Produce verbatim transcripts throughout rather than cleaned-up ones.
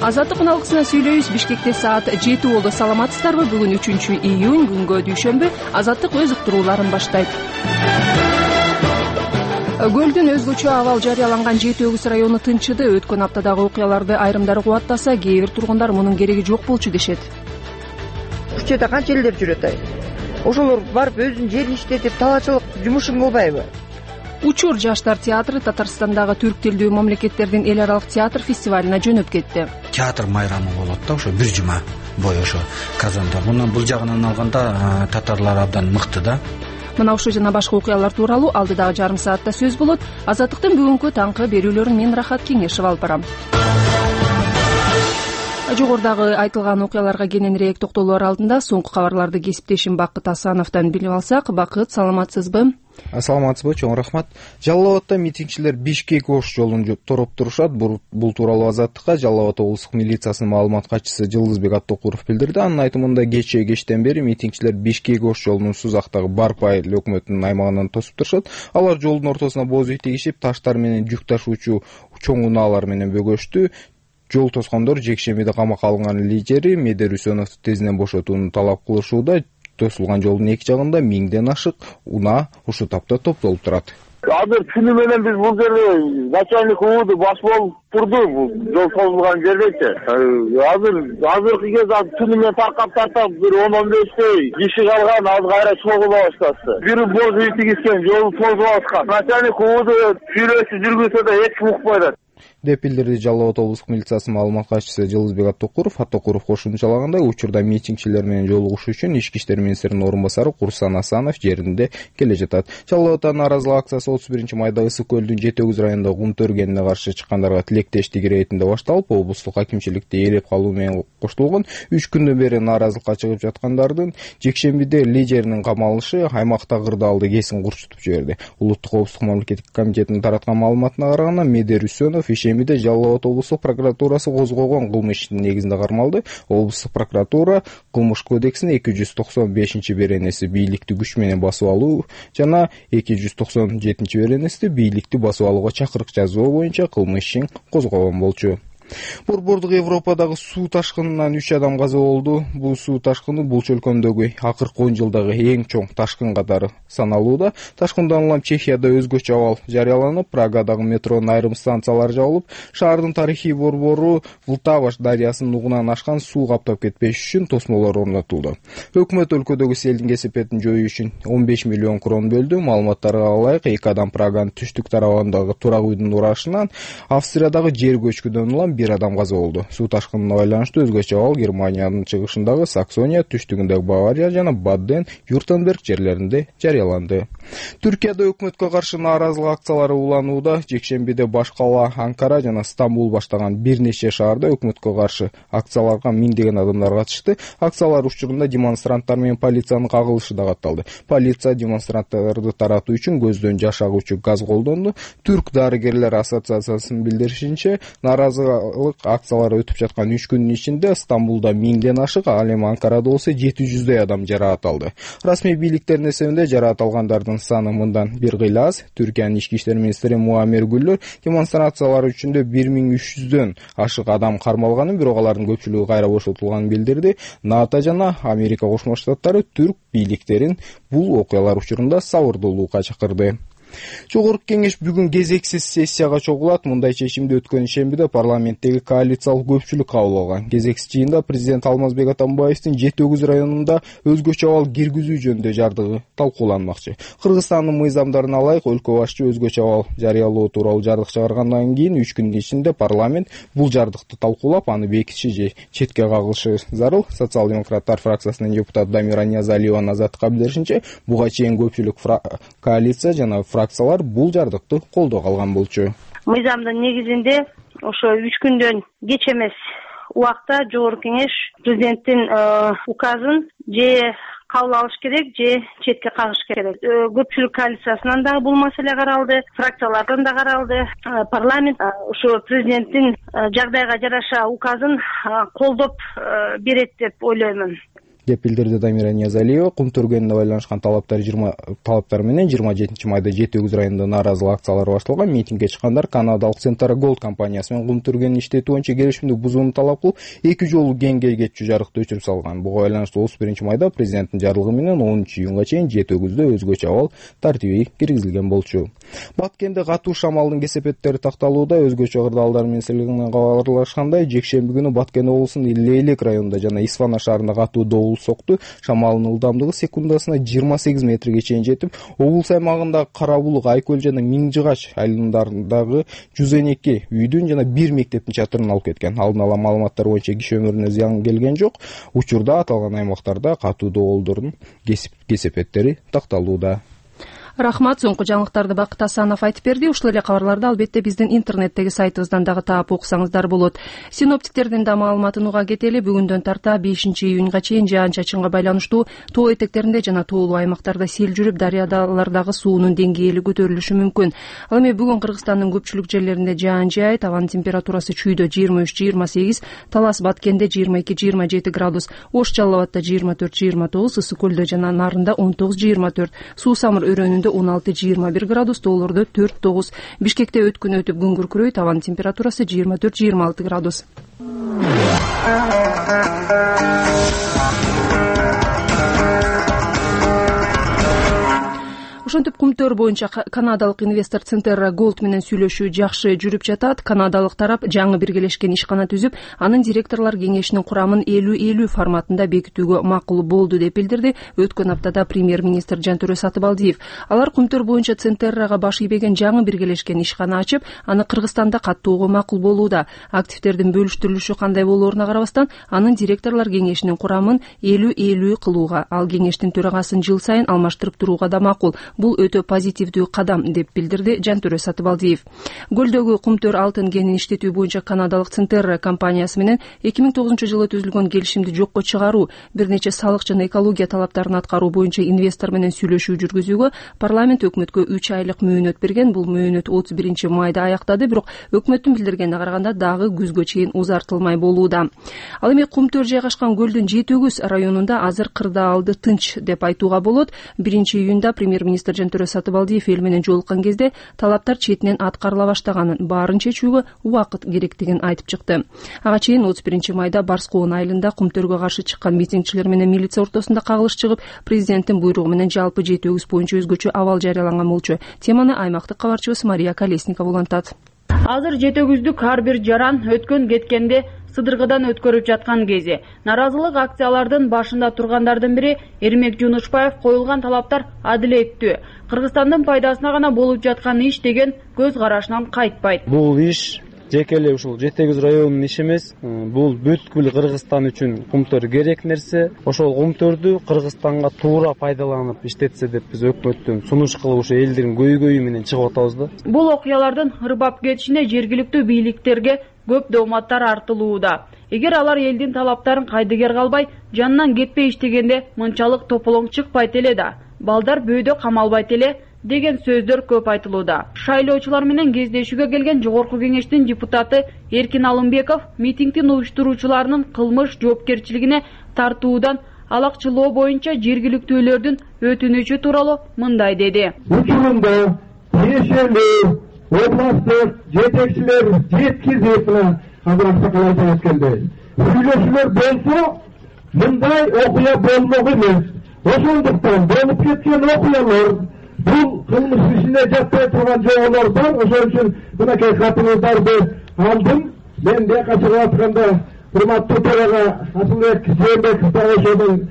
Азаттык аналыкысынан сүйлөйбүз. Бишкекте саат жети болду. Саламатсыздарбы? Бүгүн үчүнчү июнь, күнгө дүйшөмбү. Азаттык өз уктурууларын баштайт. Көлдүн өзгөчө абал жарыяланган Жети Өгүз району тынчыды. Өткөн аптадагы окуяларды айрымдары кубаттаса, кээ бир тургундар мунун кереги жок болчу дешет. Бул жерде канча элдер жүрөт ай? Ошолор барып өзүнүн жерин иштетип, талаачылык жумушун кылбайбы? Учур жаштар театры Татарстандагы түрк тилдүү мамлекеттердин эл аралык театр фестивалына жөнөп кетти. Театр майрамы болот да, ошо бир жума бою ошо Казанда. Мундан бул жагынан алганда татарлар абдан мыкты да. Мына ушул жана башка окуялар тууралуу алдыдагы жарым саатта сөз болот. Азаттыктын бүгүнкү таңкы берүүлөрүн мен Рахат Кеңешев алып барам. Жогорудагы айтылган окуяларга кененирээк токтолоор алдында соңку кабарларды кесиптешим Бакыт Асановдон билип алсак. Бакыт, саламатсызбы? Саламатсызбы, чоң рахмат. Жалал Абадта митингчилер Бишкек Ош жолун тороп турушат. Бул тууралуу Азаттыкка Жалал Абад облустук милициясынын маалымат катчысы Жылдызбек Аттокуров билдирди. Анын айтымында кечээ кечтен бери митингчилер Бишкек Ош жолунун Сузактагы Барк айыл өкмөтүнүн аймагынан тосуп турушат. Алар жолдун ортосуна боз үй тигишип, таштар менен жүк ташуучу чоң унаалар менен бөгөштү. Жол тоскондор жекшембиде камакка алынган лидери Медер Үсөновду тезинен бошотууну талап кылышууда. Тосулган жолдун эки жагында миңден ашык унаа ушул тапта топтолуп турат. Азыр түнү менен биз бул жерде начальник УУДу баш болуп турду, бул жол тозулган жердечи. Азыр азыркы кезде түнү менен таркап тартап бир он он бештей киши калган, азыр кайра чогула башташты. Бири боз үй тигизген, жолу тозуп аткан. Начальник УУДу сүйлөшүп жүргүзсө да эч ким укпайт деп билдирди Жалал Абад облустук милициясынын маалымат катчысы Жылдызбек Аттокуров. Аттокуров кошумчалагандай, учурда митингчилер менен жолугушуу үчүн Ички иштер министринин орун басары Курсан Асанов жеринде келе жатат. Жалал Абадда нааразылык акциясы отуз биринчи майда Ысык көлдүн Жети Өгүз районунда кум төргенине каршы чыккандарга тилектештик иретинде башталып, облустук акимчиликти ээлеп калуу менен коштолгон. үч күндөн бери нааразылыкка чыгып жаткандардын жекшембиде лидеринин камалышы аймакта кырдаалды кесин курчутуп жиберди. Улуттук коопсуздук мамлекеттик комитетинин тараткан маалыматына караганда, Медер Үсөнов ишембиде Жалал Абад облустук прокуратурасы козгогон кылмыш ишинин негизинде кармалды. Облустук прокуратура кылмыш кодексинин эки жүз токсон бешинчи беренеси бийликти күч менен басып алуу жана эки жүз токсон жетинчи беренеси бийликти басып алууга чакырык жазуу боюнча кылмыш ишин козгогон болчу. Борбордук Европадагы суу ташкынынан үч адам каза болду. Бул суу ташкыны бул чөлкөмдөгү акыркы он жылдагы эң чоң ташкын катары саналууда. Ташкындан улам Чехияда өзгөчө абал жарыяланып, Прагадагы метронун айрым станциялары жабылып, шаардын тарыхый борбору Влтава дарыясынын нугунан ашкан суу каптап кетпеш үчүн тосмолор орнотулду. Өкмөт өлкөдөгү селдин кесепетин жоюу үчүн он беш миллион крон бөлдү. Маалыматтарга ылайык, эки адам Праганын түштүк тарабындагы турак үйдүн урашынан, Австриядагы жер көчкүдөн улам бир адам каза болду. Суу ташкынына байланыштуу өзгөчө абал Германиянын чыгышындагы Саксония, түштүгүндөгү Бавария жана Баден, Юртенберг жерлеринде жарыяланды. Түркияда өкмөткө каршы нааразылык акциялары уланууда. Жекшембиде баш кала Анкара жана Стамбул баштаган бир нече шаарда өкмөткө каршы акцияларга миңдеген адамдар катышты. Акциялар учурунда демонстранттар менен полициянын кагылышы да катталды. Полиция демонстранттарды таратуу үчүн көздөн жаш агуучу газ колдонду. Түрк дарыгерлер ассоциациясынын билдиришинче, нааразылык акциялары өтүп жаткан үч күндүн ичинде Стамбулда миңден ашык, ал эми Анкарада болсо жети жүздөй адам жараат алды. Расмий бийликтердин эсебинде жараат алгандардын саны мындан бир кыйла аз. Түркиянын ички иштер министри Муамер Гүллөр демонстрациялар үчүндө бир миң үч жүздөн ашык адам кармалганын, бирок алардын көпчүлүгү кайра бошотулганын билдирди. НАТО жана Америка Кошмо Штаттары түрк бийликтерин бул окуялар учурунда сабырдуулукка чакырды. Жогорку кеңеш бүгүн кезексиз сессияга чогулат. Мындай чечимди өткөн ишембиде парламенттеги коалициялык көпчүлүк кабыл алган. Кезексиз жыйында президент Алмазбек Атамбаевдин Жети Өгүз районунда өзгөчө абал киргизүү жөнүндө жардыгы талкууланмакчы. Кыргызстандын мыйзамдарына ылайык өлкө башчы өзгөчө абал жарыялоо тууралуу жардык чыгаргандан кийин үч күндүн ичинде парламент бул жардыкты талкуулап, аны бекитиши же четке кагылышы зарыл. Социал-демократтар фракциясынын депутаты Дамира Ниязалиеванын Азаттыкка билдиришинче, буга чейин көпчүлүк коалиция жана фракциялар бул жардыкты колдоо алган болчу. Мыйзамдын негизинде ошо үч күндөн кеч эмес убакта жогорку кеңеш президенттин указын же кабыл алыш керек, же четке кагыш керек. Көпчүлүк коалициясынан дагы бул маселе каралды, фракциялардан да каралды. Парламент ошо президенттин жагдайга жараша указын колдоп берет деп ойлоймун. деп билдирди Дамира Ниязалиева. Кум төргөнүнө байланышкан талаптар жыйырма талаптар менен жыйырма жетинчи майда жети өгүз районунда нааразылык акциялары башталган. Митингге чыккандар канадалык Centara Gold компаниясы менен кум төргөнүн иштетүү боюнча келишимди бузууну талап кылып, эки жолу кеңге кетчү жарыкты өчүрүп салган. Буга байланыштуу отуз биринчи майда президенттин жарлыгы менен онунчу июнга чейин жети өгүздө өзгөчө абал тартиби киргизилген болчу. Баткенде катуу шамалдын кесепеттери такталууда. Өзгөчө кырдаалдар министрлигинен кабарлашкандай, жекшемби күнү Баткен облусунун Лейлек районунда жана Исфана шаарында катуу добул сокту. Шамалдын ылдамдыгы секундасына жыйырма сегиз метрге чейин жетип, облус аймагындагы Карабулук, Айкөл жана Миңжыгач айылындарындагы жүз он эки үйдүн жана бир мектептин чатырын алып кеткен. Алдын ала маалыматтар боюнча киши өмүрүнө зыян келген жок. Учурда аталган аймактарда катуу добулдордун кесепеттери такталууда. Рахмат. Соңку жаңылыктарды Бакыт Асанов айтып берди. Ушул эле кабарларды албетте биздин интернеттеги сайтыбыздан дагы таап окусаңыздар болот. Синоптиктердин да маалыматын уга кетели. Бүгүндөн тарта бешинчи июнга чейин жаан-чачынга байланыштуу тоо этектеринде жана тоолуу аймактарда сел жүрүп, дарыялардагы суунун деңгээли көтөрүлүшү мүмкүн. Ал эми бүгүн Кыргызстандын көпчүлүк жерлеринде жаан жаайт. Абанын температурасы чүйдө жыйырма үч жыйырма сегиз, Талас Баткенде жыйырма эки жыйырма жети градус, Ош Жалал Абадта жыйырма төрт жыйырма тогуз, Ысык Көлдө жана Нарында он тогуз жыйырма төрт, Суу Самыр өрөөнүндө он алты жыйырма бир градус, тоолордо төрт тогуз. Бишкекте өткүн өтүп күн күркүрөйт. Абанын температурасы жыйырма төрт жыйырма алты градус. Ошентип кумтөр боюнча канадалык инвестор Centara Gold менен сүйлөшүү жакшы жүрүп жатат. Канадалык тарап жаңы биргелешкен ишкана түзүп, анын директорлор кеңешинин курамын элүү элүү форматында бекитүүгө макул болду деп билдирди өткөн аптада премьер-министр Жантөрө Сатыбалдиев. Алар кумтөр боюнча Centaraга баш ийбеген жаңы биргелешкен ишкана ачып, аны Кыргызстанда каттоого макул болууда. Активдердин бөлүштүрүлүшү кандай болооруна карабастан, анын директорлор кеңешинин курамын элүү элүү кылууга, ал кеңештин төрагасын жыл сайын алмаштырып турууга да макул. Бул өтө позитивдүү кадам деп билдирди Жантөрө Сатыбалдиев. Көлдөгү кумтөр алтын кенин иштетүү боюнча канадалык Centara компаниясы менен эки миң тогузунчу жылы түзүлгөн келишимди жокко чыгаруу, бир нече салык жана экология талаптарын аткаруу боюнча инвестор менен сүйлөшүү жүргүзүүгө парламент өкмөткө үч айлык мөөнөт берген. Бул мөөнөт отуз биринчи майда аяктады, бирок өкмөттүн билдиргенине караганда дагы күзгө чейин узартылмай болууда. Ал эми кумтөр жайгашкан көлдүн жети өгүз районунда азыр кырдаалды тынч деп айтууга болот. биринчи июнда премьер-министр Жантөрө Сатыбалдиев эл менен жолуккан кезде талаптар четинен аткарыла баштаганын, баарын чечүүгө убакыт керектигин айтып чыкты. Ага чейин отуз биринчи майда Барскоон айылында кумтөргө каршы чыккан митингчилер менен милиция ортосунда кагылыш чыгып, президенттин буйругу менен жалпы жети өгүз боюнча өзгөчө абал жарыяланган болчу. Теманы аймактык кабарчыбыз Мария Колесникова улантат. Азыр жети өгүздүк ар бир жаран өткөн кеткенде сыдыргыдан өткөрүп жаткан кези. Наразылык акциялардын башында тургандардын бири Эрмек Жунушбаев коюлган талаптар адилеттүү. Кыргызстандын пайдасына гана болуп жаткан иш деген көз карашынан кайтпайт. Бул иш жеке эле ушул жети өгүз районунун иши эмес. Бул бүткүл Кыргызстан үчүн кумтөр керек нерсе. Ошол кумтөрдү Кыргызстанга туура пайдаланып иштетсе деп биз өкмөттөн сунуш кылып ушу элдин көйгөйү менен чыгып атабыз да. Бул окуялардын ырбап кетишине жергиликтүү бийликтерге көп дооматтар артылууда. Эгер алар элдин талаптарын кайдыгер калбай, жанынан кетпей иштегенде мынчалык тополоң чыкпайт эле да. Балдар бөөдө камалбайт эле деген сөздөр көп айтылууда. Шайлоочулар менен кездешүүгө келген жогорку кеңештин депутаты Эркин Алымбеков митингдин уюштуруучуларынын кылмыш жоопкерчилигине тартуудан алакчылоо боюнча жергиликтүүлөрдүн өтүнүчү тууралуу мындай деди. Учурунда тиешелүү областтык жетекчилер жеткизип азыр аксакал айтып өткөндөй сүйлөшүүлөр болсо мындай окуя болмок эмес. Ошондуктан болуп кеткен окуялар бул кылмыш ишине жатпай турган жоболор бар. Ошон үчүн мынакей катыңыздарды алдым. Мен бияка чыгып атканда урматтуу төрага Асылбек Жээнбеков дагы ошонун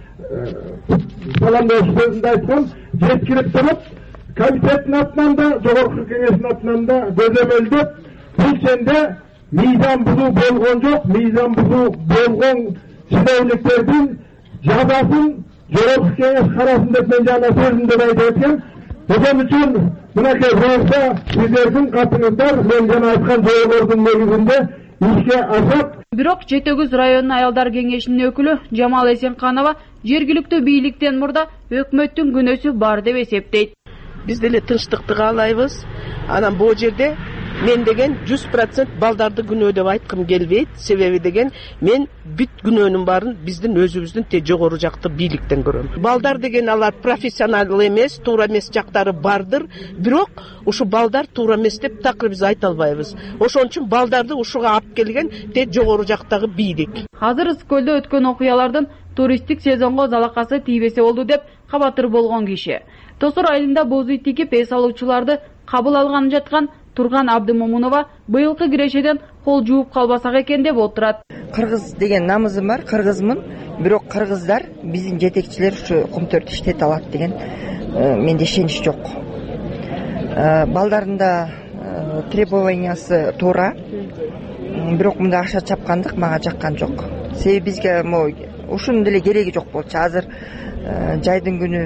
саламдоо сөзүндө айткан, жеткирип туруп комитеттин атынан да, жогорку кеңештин атынан да көзөмөлдөп, бул сенде мыйзам бузуу болгон жок, мыйзам бузуу болгон ченеуликтердин жазасын жогорку кеңеш карасын деп мен жана сөзүмдө айтып өткөм. Ошон үчүн мынакей болсо сиздердин катыңыздар мен жана айткан жоолордун негизинде ишке ашат. Бирок жети өгүз районунун аялдар кеңешинин өкүлү Жамал Эсенканова жергиликтүү бийликтен мурда өкмөттүн күнөөсү бар деп эсептейт. Биз деле тынчтыкты каалайбыз. Анан бул жерде мен деген жүз процент балдарды күнөө деп айткым келбейт. Себеби деген мен бүт күнөөнүн баарын биздин өзүбүздүн те жогору жакты бийликтен көрөм. Балдар деген алар профессионал эмес, туура эмес жактары бардыр. Бирок ушу балдар туура эмес деп такыр биз айта албайбыз. Ошон үчүн балдарды ушуга алып келген те жогору жактагы бийлик. Азыр Ысык-Көлдө өткөн окуялардын туристтик сезонго залакасы тийбесе болду деп кабатыр болгон киши. Тосор айылында боз ит тигип эс алуучуларды кабыл алган жаткан Турган Абдымомунова быйылкы кирешеден кол жууп калбасак экен деп отурат. Кыргыз деген намызым бар, кыргызмын. Бирок кыргыздар биздин жетекчилер ушу кумтөрдү иштете алат деген менде ишенич жок. Балдарында требованиясы туура. Бирок мында акча чапкандык мага жаккан жок. Себеби бизге ушунун деле кереги жок болчу. Азыр жайдын күнү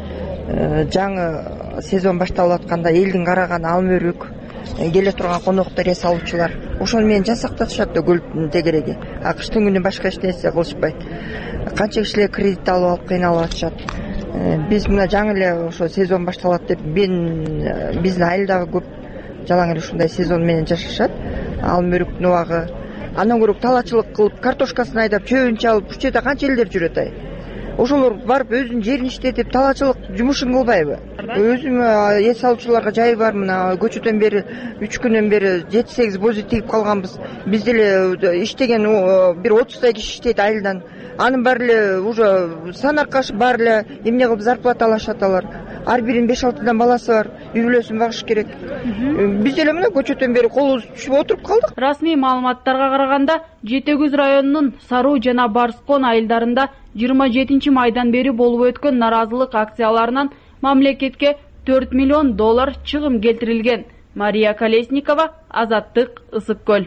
жаңы сезон башталып атканда элдин караган алмөрүк келе турган коноктор, эс алуучулар ошону менен жасакташат да көлдүн тегереги. А кыштын күнү башка эч нерсе кылышпайт. Канча кишилер кредит алып алып кыйналып атышат. Биз мына жаңы эле ошо сезон башталат деп мен биздин айылдагы көп жалаң эле ушундай сезон менен жашашат. Алмөрүктүн убагы. Андан көрө талачылык кылып, картошкасын айдап, чөбүн чалып, бул жерде канча элдер жүрөт ай. Ошолор барып өзүнүн жерин иштетип, талачылык жумушун кылбайбы? Өзүм эс алуучуларга жай бар, мына көчөдөн бери үч күндөн бери жети сегиз боз ит тигип калганбыз. Биз деле иштеген бир отуздай киши иштейт айылдан. Анын баары эле уже санакаш баары эле эмне кылып зарплата алышат алар. Ар биринин беш алтыдан баласы бар. Үй бүлөсүн багыш керек. Биз деле мына көчөдөн бери колубуз түшүп отуруп калдык. Расмий маалыматтарга караганда Жети Көз районунун Саруу жана Барскон айылдарында жыйырма жетинчи майдан бери болуп өткөн наразылык акцияларынан мамлекетке төрт миллион доллар чыгым келтирилген. Мария Колесникова, Азаттык, Ысык-Көл.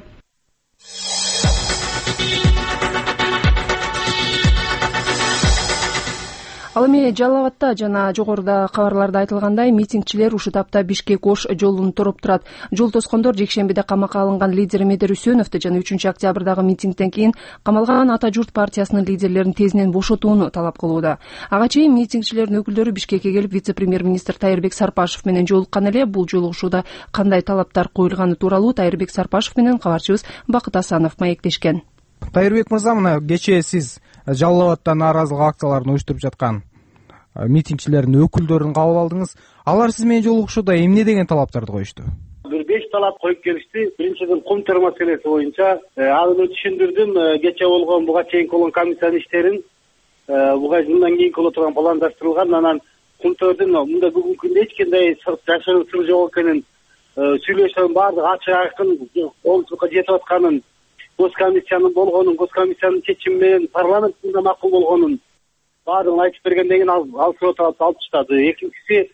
Ал эми Жалал Абадта жана жогоруда кабарларда айтылгандай митингчилер ушул тапта Бишкек-Ош жолун туруп турат. Жол тоскондор жекшембиде камакка алынган лидер Медер Үсөновду жана үчүнчү октябрдагы митингден кийин камалган Ата журт партиясынын лидерлерин тезинен бошотууну талап кылууда. Ага чейин митингчилердин өкүлдөрү Бишкекке келип вице-премьер-министр Тайырбек Сарпашев менен жолуккан эле. Бул жолугушууда кандай талаптар коюлганы тууралуу Тайырбек Сарпашев менен кабарчыбыз Бакыт Асанов маектешкен. Тайырбек мырза, мына кечээ сиз Жалал Абадта нааразылык акцияларын уюштуруп жаткан митингчилердин өкүлдөрүн кабыл алдыңыз. Алар сиз менен жолугушууда эмне деген талаптарды коюшту? Бир беш талап коюп келишти. Биринчиден кумтөр маселеси боюнча аны түшүндүрдүм. Кечээ болгон буга чейинки болгон комиссиянын иштерин буга мындан кийинки боло турган пландаштырылган. Анан кумтөрдүн мында бүгүнкү күндө эч кандай жашырын сыр жок экенин сүйлөшөнүн баардыгы ачык айкын олчулукка жетип атканын, госкомиссиянын болгонун, госкомиссиянын чечими менен парламентте макул болгонун баарын айтып бергенден кийин ал сотап алып таштады. Экинчиси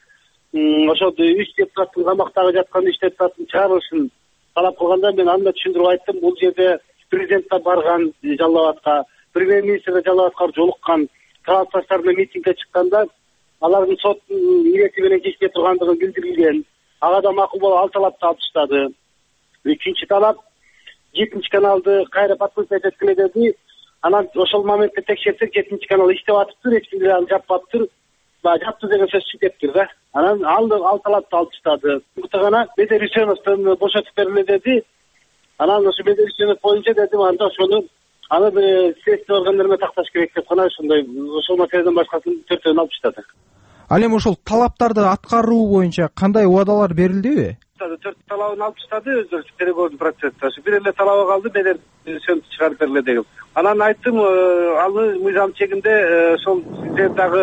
ошо үч депутаттын камактагы жаткан үч депутаттын чыгарылышын талап кылганда мен анда түшүндүрүп айттым. Бул жерде президент да барган Жалал Абадка, премьер-министр да Жалал Абадка жолуккан, талапташтар менен митингге чыкканда алардын соттун ирети менен чечип тургандыгы билдирилген. Ага да макул болуп ал талапты алып таштады. Үчүнчү талап жетинчи каналды кайра подключать эткиле деди. Анан ошол моментте текшерсек жетинчи канал иштеп атыптыр, эч ким аны жаппаптыр. Баягы жапты деген сөз чыкептир да. Анан ал ал талапты алып таштады. Муктагана Медер Үсөновдун бошотуп бериле деди. Анан ошо Медер Үсөнов боюнча дедим, анда ошону аны бир следствие органдарына такташ керек деп кана ошондой ошол маселеден башкасын төртөөнү алып таштады. Ал эми ошол талаптарды аткаруу боюнча кандай убадалар берилдиби? Төрт талабын алып таштады өздөрү переговордун процессинде. Ошо бир эле талабы калды, Медер Үсөновду чыгарып бергиле деген. Анан айттым, аны мыйзам чегинде ошол сиздер дагы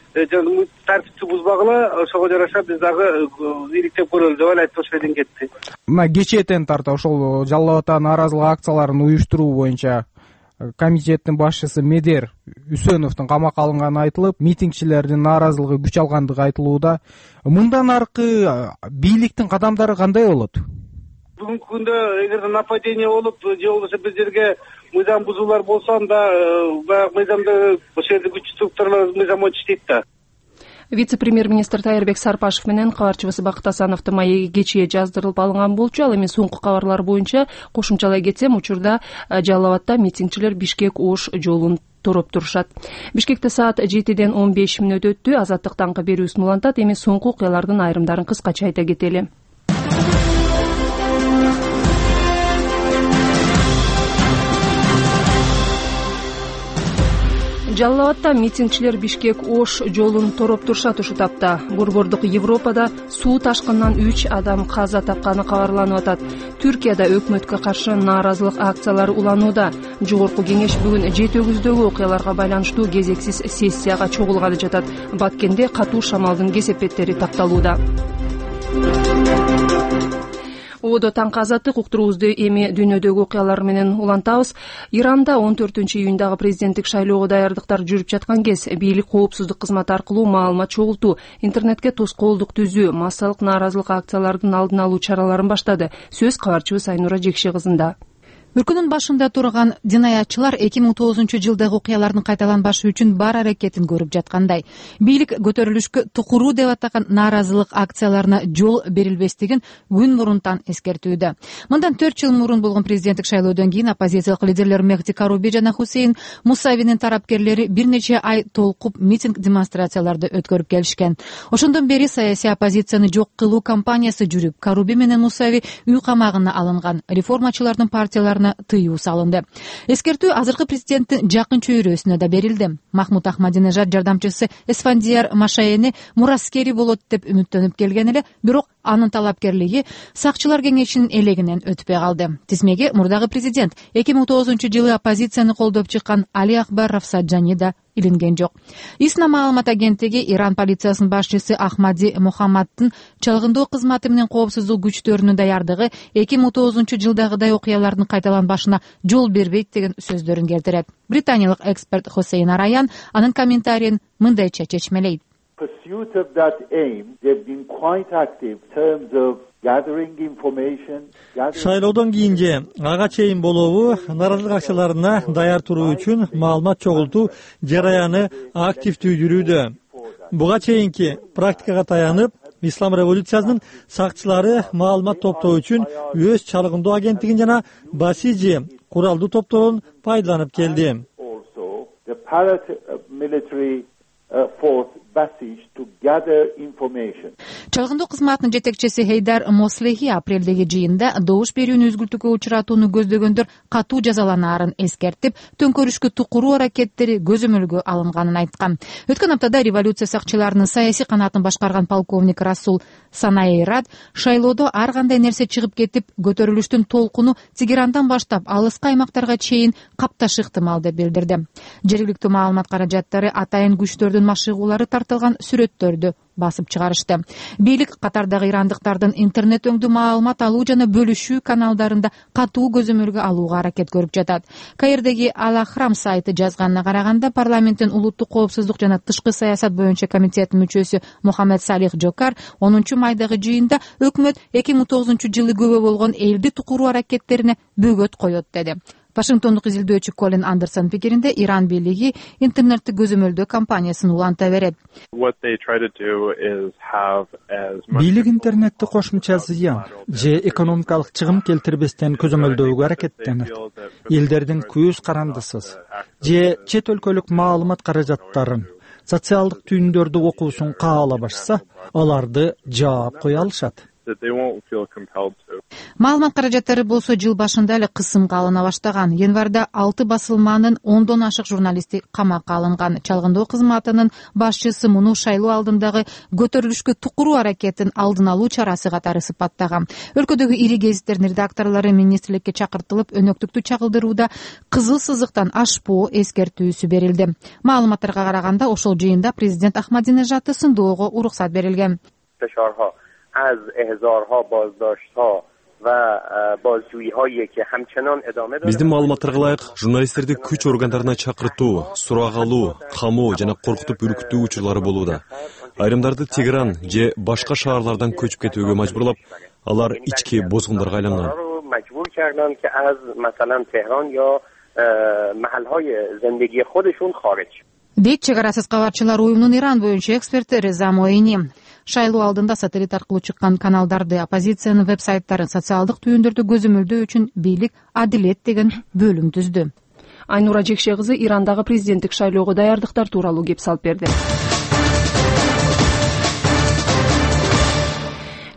тартипти бузбагыла, ошого жараша биз дагы ийриктеп көрөлү деп айтып ошол жерден кетти. Мына кечээден тарта ошол Жалал Абадта нааразылык акцияларын уюштуруу боюнча комитеттин башчысы Медер Үсөновдун камакка алынганы айтылып, митингчилердин нааразылыгы күч алгандыгы айтылууда. Мындан аркы бийликтин кадамдары кандай болот? Бүгүнкү күндө эгер нападение болуп, же болбосо бир жерге мыйзам бузуулар болсо, анда баягы мыйзамда ошол жерде күч структуралар мыйзам боюнча иштейт да. Вице-премьер-министр Тайырбек Сарпашев менен кабарчыбыз Бакыт Асановдун маеги кечээ жаздырылып алынган болчу. Ал эми соңку кабарлар боюнча кошумчалай кетсем, учурда Жалал Абадта митингчилер Бишкек-Ош жолун туруп турушат. Бишкекте саат жетиден он беш мүнөт өттү. Азаттык таңкы берүүсүн улантат. Эми соңку окуялардын айрымдарын кыскача айта кетели. Жалал Абадта митингчилер Бишкек Ош жолун тороптурушат ушул тапта. Борбордук Европада суу ташкынынан үч адам каза тапканы кабарланып атат. Түркияда өкмөткө каршы нааразылык акциялары уланууда. Жогорку кеңеш бүгүн жети-өгүздөгү окуяларга байланыштуу кезексиз сессияга чогулгалы жатат. Баткенде катуу шамалдын кесепеттери такталууда. Одо таңкы азаттык уктуруубузду эми дүйнөдөгү окуялар менен улантабыз. Иранда он төртүнчү июндагы президенттик шайлоого даярдыктар жүрүп жаткан кез бийлик коопсуздук кызматы аркылуу маалымат чогултуу, интернетке тоскоолдук түзүү, массалык нааразылык акциялардын алдын алуу чараларын баштады. Сөз кабарчыбыз Айнура Жекше кызында. Өлкөнүн башында турган динаятчылар эки миң тогузунчу жылдагы окуялардын кайталанбашы үчүн бар аракетин көрүп жаткандай. Бийлик көтөрүлүшкө тукуруу деп атаган нааразылык акцияларына жол берилбестигин күн мурунтан эскертүүдө. Мындан төрт жыл мурун болгон президенттик шайлоодон кийин оппозициялык лидерлер Мехди Каруби жана Хусейн Мусавинин тарапкерлери бир нече ай толкуп митинг демонстрацияларды өткөрүп келишкен. Ошондон бери саясий оппозицияны жок кылуу кампаниясы жүрүп, Каруби менен Мусави үй камагына алынган. Реформачылардын партияларына тыюу салынды. Эскертүү азыркы президенттин жакын чөйрөсүнө да берилди. Махмуд Ахмадинежад жардамчысы Эсфандияр Машаяни мураскери болот деп үмүттөнүп келген эле, бирок анын талапкерлиги сакчылар кеңешинин элегинен өтпөй калды. Тизмеге мурдагы президент эки миң тогузунчу жылы оппозицияны колдоп чыккан Али Акбар Рафсаджани да илинген жок. ИСНА маалымат агенттиги Иран полициясынын башчысы Ахмади Мухаммаддын чалгындоо кызматы менен коопсуздук күчтөрүнүн даярдыгы эки миң тогузунчу жылдагыдай окуялардын кайталанбашына жол бербейт деген сөздөрүн келтирет. Британиялык эксперт Хусейн Араян анын комментарийин мындайча чечмелейт. Шайлоодон кийин же ага чейин болобу нааразылык акцияларына даяр туруу үчүн маалымат чогултуу жараяны активдүү жүрүүдө. Буга чейинки практикага таянып, Ислам революциясынын сакчылары маалымат топтоо үчүн өз чалгындоо агенттигин жана Басижи куралдуу топторун пайдаланып келди. Чалгындоо кызматынын жетекчиси Хейдар Мослехи апрелдеги жыйында добуш берүүнү үзгүлтүүгө учуратууну көздөгөндөр катуу жазаланаарын эскертип, төңкөрүшкө тукуруу аракеттери көзөмөлгө алынганын айткан. Өткөн аптада революция сакчыларынын саясий канатын башкарган полковник Расул Санаират шайлоодо ар кандай нерсе чыгып кетип, көтөрүлүштүн толкуну Тегерандан баштап алыскы аймактарга чейин капташы ыктымал деп билдирди. Жергиликтүү маалымат каражаттары атайын күчтөрдүн машыгуулары тартылган сүрөттөрдү басып чыгарышты. Бийлик катардагы ирандыктардын интернет өңдүү маалымат алуу жана бөлүшүү каналдарында катуу көзөмөлгө алууга аракет көрүп жатат. Каирдеги Ал-Ахрам сайты жазганына караганда, парламенттин улуттук коопсуздук жана тышкы саясат боюнча комитетинин мүчөсү Мухаммед Салих Джокар онунчу майдагы жыйында өкмөт эки миң тогузунчу жылы күбө болгон элди тукуруу аракеттерине бөгөт коет деди. Вашингтондук изилдөөчү Колин Андерсон пикиринде Иран бийлиги интернетти көзөмөлдөө кампаниясын уланта берет. Бийлик интернетти кошумча зыян же экономикалык чыгым келтирбестен көзөмөлдөөгө аракеттенет. Элдердин көз карандысыз же чет өлкөлүк маалымат каражаттарын, социалдык түйүндөрдү окуусун каалабашса, аларды жаап кое алышат. Маалымат каражаттары болсо жыл башында эле кысымга алына баштаган. Январда алты басылманын ондон ашык журналисти камакка алынган. Чалгындоо кызматынын башчысы муну шайлоо алдындагы көтөрүлүшкө тукуруу аракетин алдын алуу чарасы катары сыпаттаган. Өлкөдөгү ири гезиттердин редакторлору министрликке чакыртылып, өнөктүктү чагылдырууда кызыл сызыктан ашпоо эскертүүсү берилди. Маалыматтарга караганда, ошол жыйында президент Ахмадинежадты сындоого уруксат берилген. از احضارها بازداشت‌ها و بازجویی‌هایی که همچنان ادامه دارد. Биздин маалыматтарга ылайык журналисттерди күч органдарына чакыртуу, сурак алуу, камоо жана коркутуп үркүтүү учурлары болууда. Айрымдарды Тегеран же башка шаарлардан көчүп кетүүгө мажбурлап, алар ички бозгундарга айланган. مجبور کردن که از مثلا تهران یا محل‌های زندگی خودشون خارج. Дейт чек арасыз кабарчылар уюмунун Иран боюнча эксперти Реза Моини. Шайлоо алдында сателлит аркылуу чыккан каналдарды, оппозициянын веб-сайттарын, социалдык түйүндөрдү көзөмөлдөө үчүн бийлик Адилет деген бөлүм түздү. Айнура Жекше кызы Ирандагы президенттик шайлоого даярдыктар тууралуу кеп салып берди.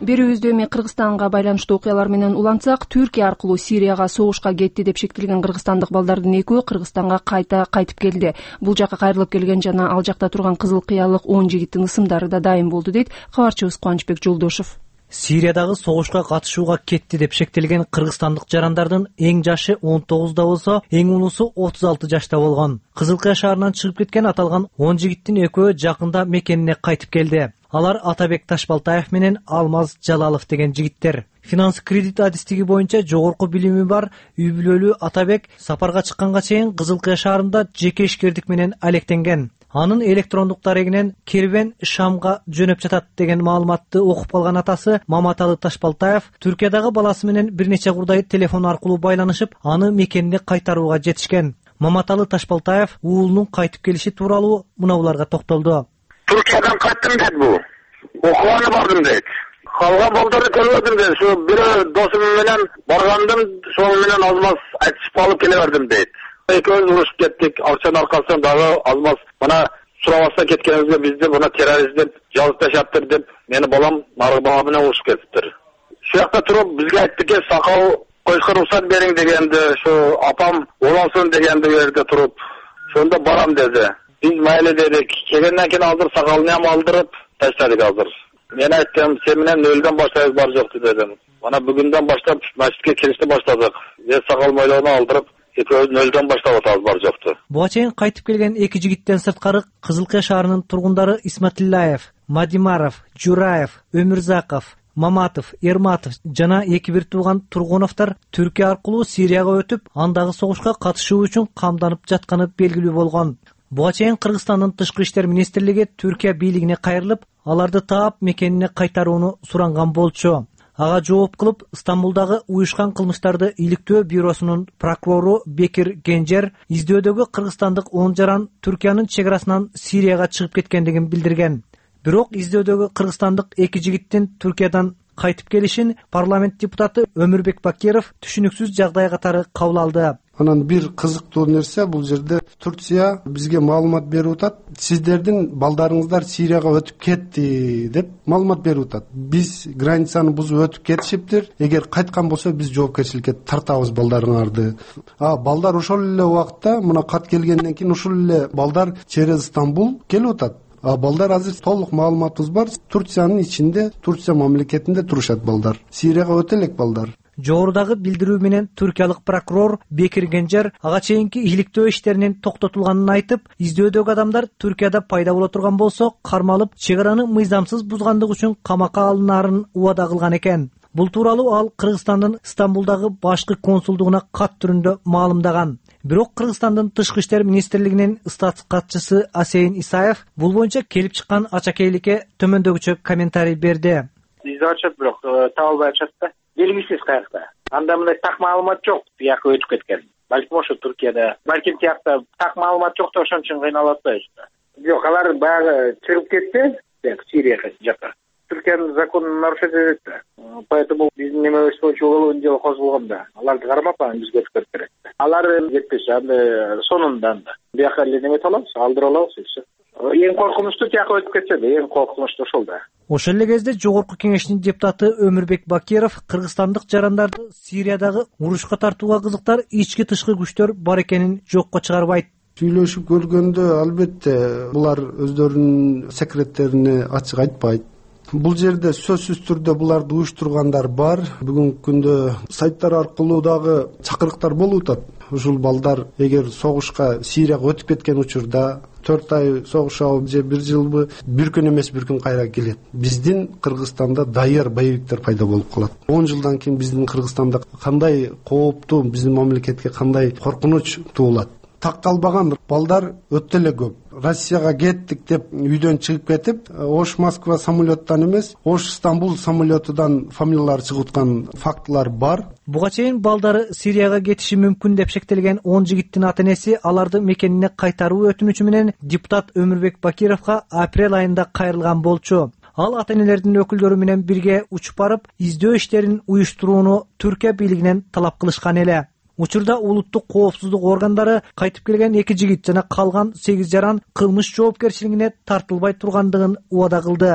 берүүбүздө эми Кыргызстанга байланыштуу окуялар менен улантсак, Түркия аркылуу Сирияга согушка кетти деп шектелген кыргызстандык балдардын экөө Кыргызстанга кайта кайтып келди. Бул жака кайрылып келген жана ал жакта турган кызыл кыялык он жигиттин ысымдары да дайым болду, дейт кабарчыбыз Кубанычбек Жолдошов. Сириядагы согушка катышууга кетти деп шектелген кыргызстандык жарандардын эң жашы он тогузда болсо, эң улуусу отуз алты жашта болгон. Кызыл Кыя шаарынан чыгып кеткен аталган он жигиттин экөө жакында мекенине кайтып келди. Алар Атабек Ташбалтаев менен Алмаз Жалалов деген жигиттер. Финанс кредит адистиги боюнча жогорку билими бар үй бүлөлүү Атабек сапарга чыкканга чейин Кызыл Кыя шаарында жеке ишкердик менен алектенген. Анын электрондук дарегинен кербен Шамга жөнөп жатат деген маалыматты окуп калган атасы Маматалы Ташбалтаев Түркиядагы баласы менен бир нече курдай телефон аркылуу байланышып, аны мекенине кайтарууга жетишкен. Маматалы Ташбалтаев уулунун кайтып келиши тууралуу мынауларга токтолду. Түркиядан кайттым дейт бул. Окуганы бардым дейт. Калган балдарды көрбөдүм дейт. Şu бир досум менен баргандым, сол менен Алмаз айтышып алып келе бердим дейт. Экөөбүз урушуп кеттик. Акчанын аркасынан дагы Алмаз мына сурабастан кеткенибизге бизди мына террорист деп жазып ташаптыр деп мени балам наргы бала менен урушуп кетиптир. Şu жакта туруп бизге айттыки сакал коюшка уруксат бериң дегенди, şu апам улансын дегенди жерде туруп, сонда барам деди. Biz mayli dedik. Kelenden keyin aldır sakalını hem aldırıp taşladık aldır. Ben aytdım, sen menen nölden başlayız bar yoktu dedim. Bana bugünden başlap masjidke kirişte başladık. Ve sakal moylağını aldırıp ekөөбүз нөлдөн баштап атабыз бар жокту. Буга чейин кайтып келген эки жигиттен сырткары Кызыл Кыя шаарынын тургундары Исматиллаев, Мадимаров, Жураев, Өмүрзаков, Маматов, Ерматов жана эки бир тууган Тургуновдор Түркия аркылуу Сирияга өтүп, андагы согушка катышуу үчүн камданып жатканы белгилүү болгон. Буга чейин Кыргызстандын тышкы иштер министрлиги Түркия бийлигине кайрылып, аларды таап мекенине кайтарууну суранган болчу. Ага жооп кылып, Стамбулдагы уюшкан кылмыштарды иликтөө бюросунун прокурору Бекир Генжер издөөдөгү кыргызстандык он жаран Түркиянын чекарасынан Сирияга чыгып кеткендигин билдирген. Бирок издөөдөгү кыргызстандык эки жигиттин Түркиядан кайтып келишин парламент депутаты Өмүрбек Бакиров түшүнүксүз жагдай катары кабыл алды. Анан бир кызыктуу нерсе бул жерде Турция бизге маалымат берип атат. Сиздердин балдарыңыздар Сирияга өтүп кетти деп маалымат берип атат. Биз границаны бузуп өтүп кетишиптир. Эгер кайткан болсо биз жоопкерчиликке тартабыз балдарыңарды. А балдар ошол эле убакытта мына кат келгенден кийин ушул эле балдар через Стамбул келип атат. А балдар азыр толук маалыматыбыз бар. Турциянын ичинде, Турция мамлекетинде турушат балдар. Сирияга өтө элек балдар. Жогорудагы билдирүү менен түркиялык прокурор Бекир Генжер ага чейинки иликтөө иштеринин токтотулганын айтып, издөөдөгү адамдар Түркияда пайда боло турган болсо кармалып, чек араны мыйзамсыз бузгандык үчүн камакка алынаарын убада кылган экен. Бул тууралуу ал Кыргызстандын Стамбулдагы башкы консулдугуна кат түрүндө маалымдаган. Бирок Кыргызстандын тышкы иштер министрлигинин статс катчысы Асейин Исаев бул боюнча келип чыккан ачакейликке төмөндөгүчө комментарий берди. Изачат бирок табылбай атышат да. Белгисиз каякта. Анда мындай так маалымат жок, тияка өтүп кеткен. Балким ошо Түркияда, балким тиякта так маалымат жок да ошон үчүн кыйналып атпайбызбы? Жок, алар баягы чыгып кетти, Сирияга жака. Түркиянын законун нарушать этет да. Поэтому биздин немебиз боюнча уголовный дело козголгон да. Аларды кармап, анан бизге өтүп кетет. Алар жетпесе, анда сонунда анда. Бияка эле неме алабыз, алдыра алабыз и все. Эң коркунучтуу тияка өтүп кетсе да, эң коркунучтуу ошол да. Ошол эле кезде жогорку кеңештин депутаты Өмүрбек Бакиров кыргызстандык жарандарды Сириядагы урушка тартууга кызыктар ички тышкы күчтөр бар экенин жокко чыгарбайт. Сүйлөшүп көргөндө албетте булар өздөрүнүн секреттерин ачык айтпайт. Бул жерде сөзсүз түрдө буларды уюштургандар бар. Бүгүнкү күндө сайттар аркылуу дагы чакырыктар болуп атат. Ушул балдар эгер согушка Сирияга өтүп кеткен учурда төрт ай согушабы же бир жылбы бир күн эмес бир күн кайра келет. Биздин Кыргызстанда даяр боевиктер пайда болуп калат. он жылдан кийин биздин Кыргызстанда кандай кооптуу, биздин мамлекетке кандай коркунуч туулат. Так калбаган балдар өтө эле көп. Россияга кеттик деп үйдөн чыгып кетип, Ош Москва самолеттан эмес, Ош Стамбул самолетудан фамилиялары чыгыткан фактылар бар. Буга чейин балдары Сирияга кетиши мүмкүн деп шектелген он жигиттин ата-энеси аларды мекенине кайтаруу өтүнүчү менен депутат Өмүрбек Бакировго апрель айында кайрылган болчу. Ал ата-энелердин өкүлдөрү менен бирге учуп барып, издөө иштерин уюштурууну Түркия бийлигинен талап кылышкан эле. Учурда улуттук коопсуздук органдары кайтып келген эки жигит жана калган сегиз жаран кылмыш жоопкерчилигине тартылбай тургандыгын убада кылды.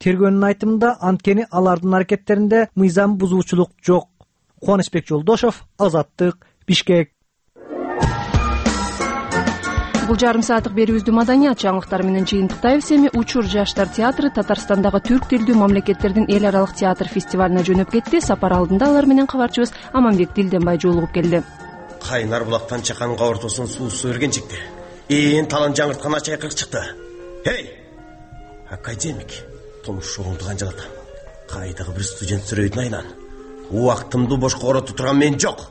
тергөөнүн айтымында анткени алардын аракеттеринде мыйзам бузуучулук жок. Кубанычбек Жолдошов, Азаттык, Бишкек. Бул жарым сааттык берүүбүздү маданият жаңылыктары менен жыйынтыктайбыз. Эми Учур жаштар театры Татарстандагы түрк тилдүү мамлекеттердин эл аралык театр фестивалына жөнөп кетти. Сапар алдында алар менен кабарчыбыз Аманбек Дилденбай жолугуп келди. Кайнар булактан чаканга ортосун суусу бергенчикти. Ээн талан жаңырткан чайкык чыкты. Эй! Академик, тумшуңду канжалата. Кайдагы бир студент сүрөйдүн айнан. Убактымды бошко коротуп турган мен жок.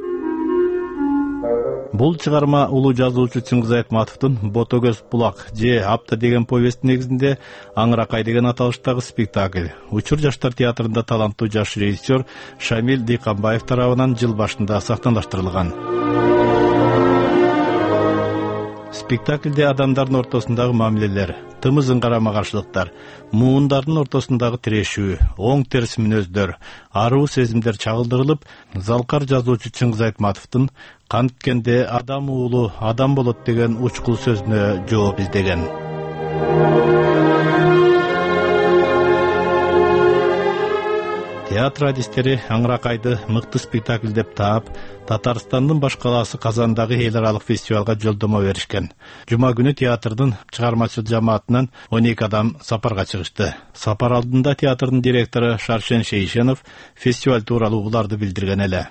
Бул чыгарма улуу жазуучу Чыңгыз Айтматовдун Ботогөз булак же апта деген повесттин негизинде Аңыракай деген аталыштагы спектакль Учур жаштар театрында таланттуу жаш режиссер Шамил Дыйканбаев тарабынан жыл башында сактандаштырылган. Спектакльде адамдардын ортосундагы мамилелер, тымызын карама каршылыктар, муундардын ортосундагы тирешүү, оң терс мүнөздөр, аруу сезимдер чагылдырылып, залкар жазуучу Чыңгыз Айтматовдун канткенде адам уулу адам болот деген учкул сөзүнө жооп издеген. Театр адистери Аңыракайды мыкты спектакль деп таап, Татарстандын баш калаасы Казандагы эл аралык фестивалга жолдомо беришкен. Жума күнү театрдын чыгармачыл жамаатынан он эки адам сапарга чыгышты. Сапар алдында театрдын директору Шаршен Шейшенов фестиваль тууралуу буларды билдирген эле.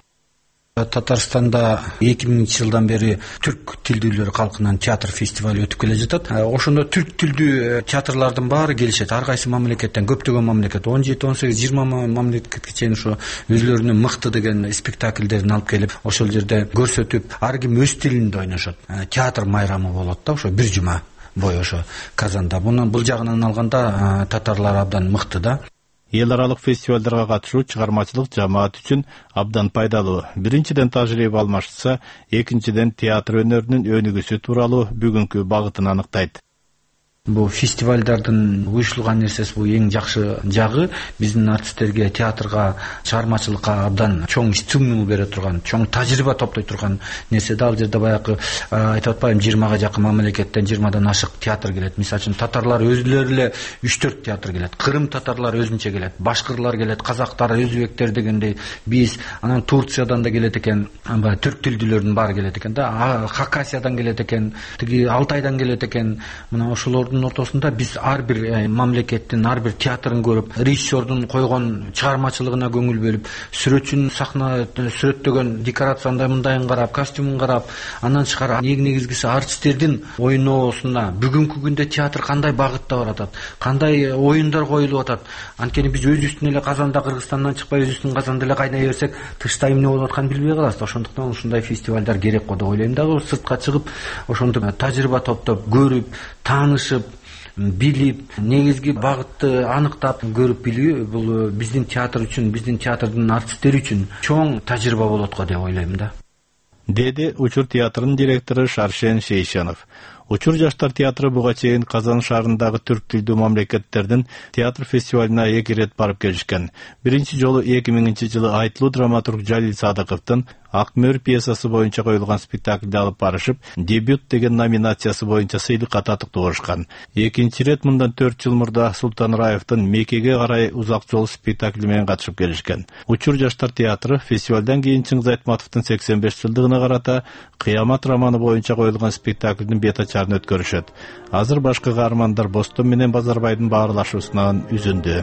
Татарстанда эки миңинчи жылдан бери түрк тилдүүлөр калкынын театр фестивали өтүп келе жатат. Ошондо түрк тилдүү театрлардын баары келишет. Ар кайсы мамлекеттен, көптөгөн мамлекет, он жети, он сегиз, жыйырма мамлекетке чейин ошо өзлөрүнүн мыкты деген спектакльдерин алып келип, ошол жерде көрсөтүп, ар ким өз тилинде ойношот. Театр майрамы болот да, ошо бир жума бою ошо Казанда. Мунун бул жагынан алганда татарлар абдан мыкты да. Эл аралык фестивалдарга катышуу чыгармачылык жамаат үчүн абдан пайдалуу. Биринчиден тажрыйба алмашса, экинчиден театр өнөрүнүн өнүгүүсү тууралуу бүгүнкү багытын аныктайт. Бул фестивалдардын уюштурулган нерсеси бул эң жакшы жагы биздин артисттерге, театрга, чыгармачылыкка абдан чоң стимул бере турган, чоң тажрыйба топтой турган нерсе да. Ал жерде баягы айтып атпайм, жыйырмага жакын мамлекеттен жыйырмадан ашык театр келет. Мисалы үчүн татарлар өзлөрү эле үч төрт театр келет. Кырым татарлар өзүнчө келет, башкырлар келет, казактар, өзбектер дегендей биз, анан Турциядан да келет экен, түрк тилдүүлөрдүн баары келет экен да. Хакасиядан келет экен, тиги Алтайдан келет экен. Мына ошолор ортосунда биз ар бир мамлекеттин ар бир театрын көрүп, режиссердун койгон чыгармачылыгына көңүл бөлүп, сүрөтчүнүн сахна сүрөттөгөн декорацияны мындайын карап, костюмун карап, андан тышкары эң негизгиси артисттердин ойноосуна бүгүнкү күндө театр кандай багытта баратат, кандай оюндар коюлуп атат. Анткени биз өзүбүздүн эле Казанда, Кыргызстандан чыкпай өзүбүздүн Казанда эле кайнай берсек, тышта эмне болуп атканын билбей калабыз. Ошондуктан ушундай фестивалдар керек го деп ойлойм дагы. Сыртка чыгып, ошондо тажрыйба топтоп, көрүп, таанышып, билип, негизги багытты аныктап көрүп билүү бул биздин театр үчүн, биздин театрдын артисттери үчүн чоң тажрыйба болот го деп ойлойм да. Деди Учур театрынын директору Шаршен Шейшенов. Учур жаштар театры буга чейин Казан шаарындагы түрк тилдүү мамлекеттердин театр фестивалына эки ирет барып келишкен. Биринчи жолу эки миңинчи жылы айтылуу драматург Жалил Садыковдун Ак мөр пьесасы боюнча коюлган спектакльди алып барышып, дебют деген номинациясы боюнча сыйлыкка татыктуу болушкан. Экинчи ирет мындан төрт жыл мурда Султан Раевдин Меккеге карай узак жол спектакли менен катышып келишкен. Учур жаштар театры фестивалдан кийин Чыңгыз Айтматовдун сексен беш жылдыгына карата Кыямат романы боюнча коюлган спектаклдин бет ачарын өткөрүшөт. Азыр башкы каармандар Бостон менен Базарбайдын баарлашуусунан үзүндү.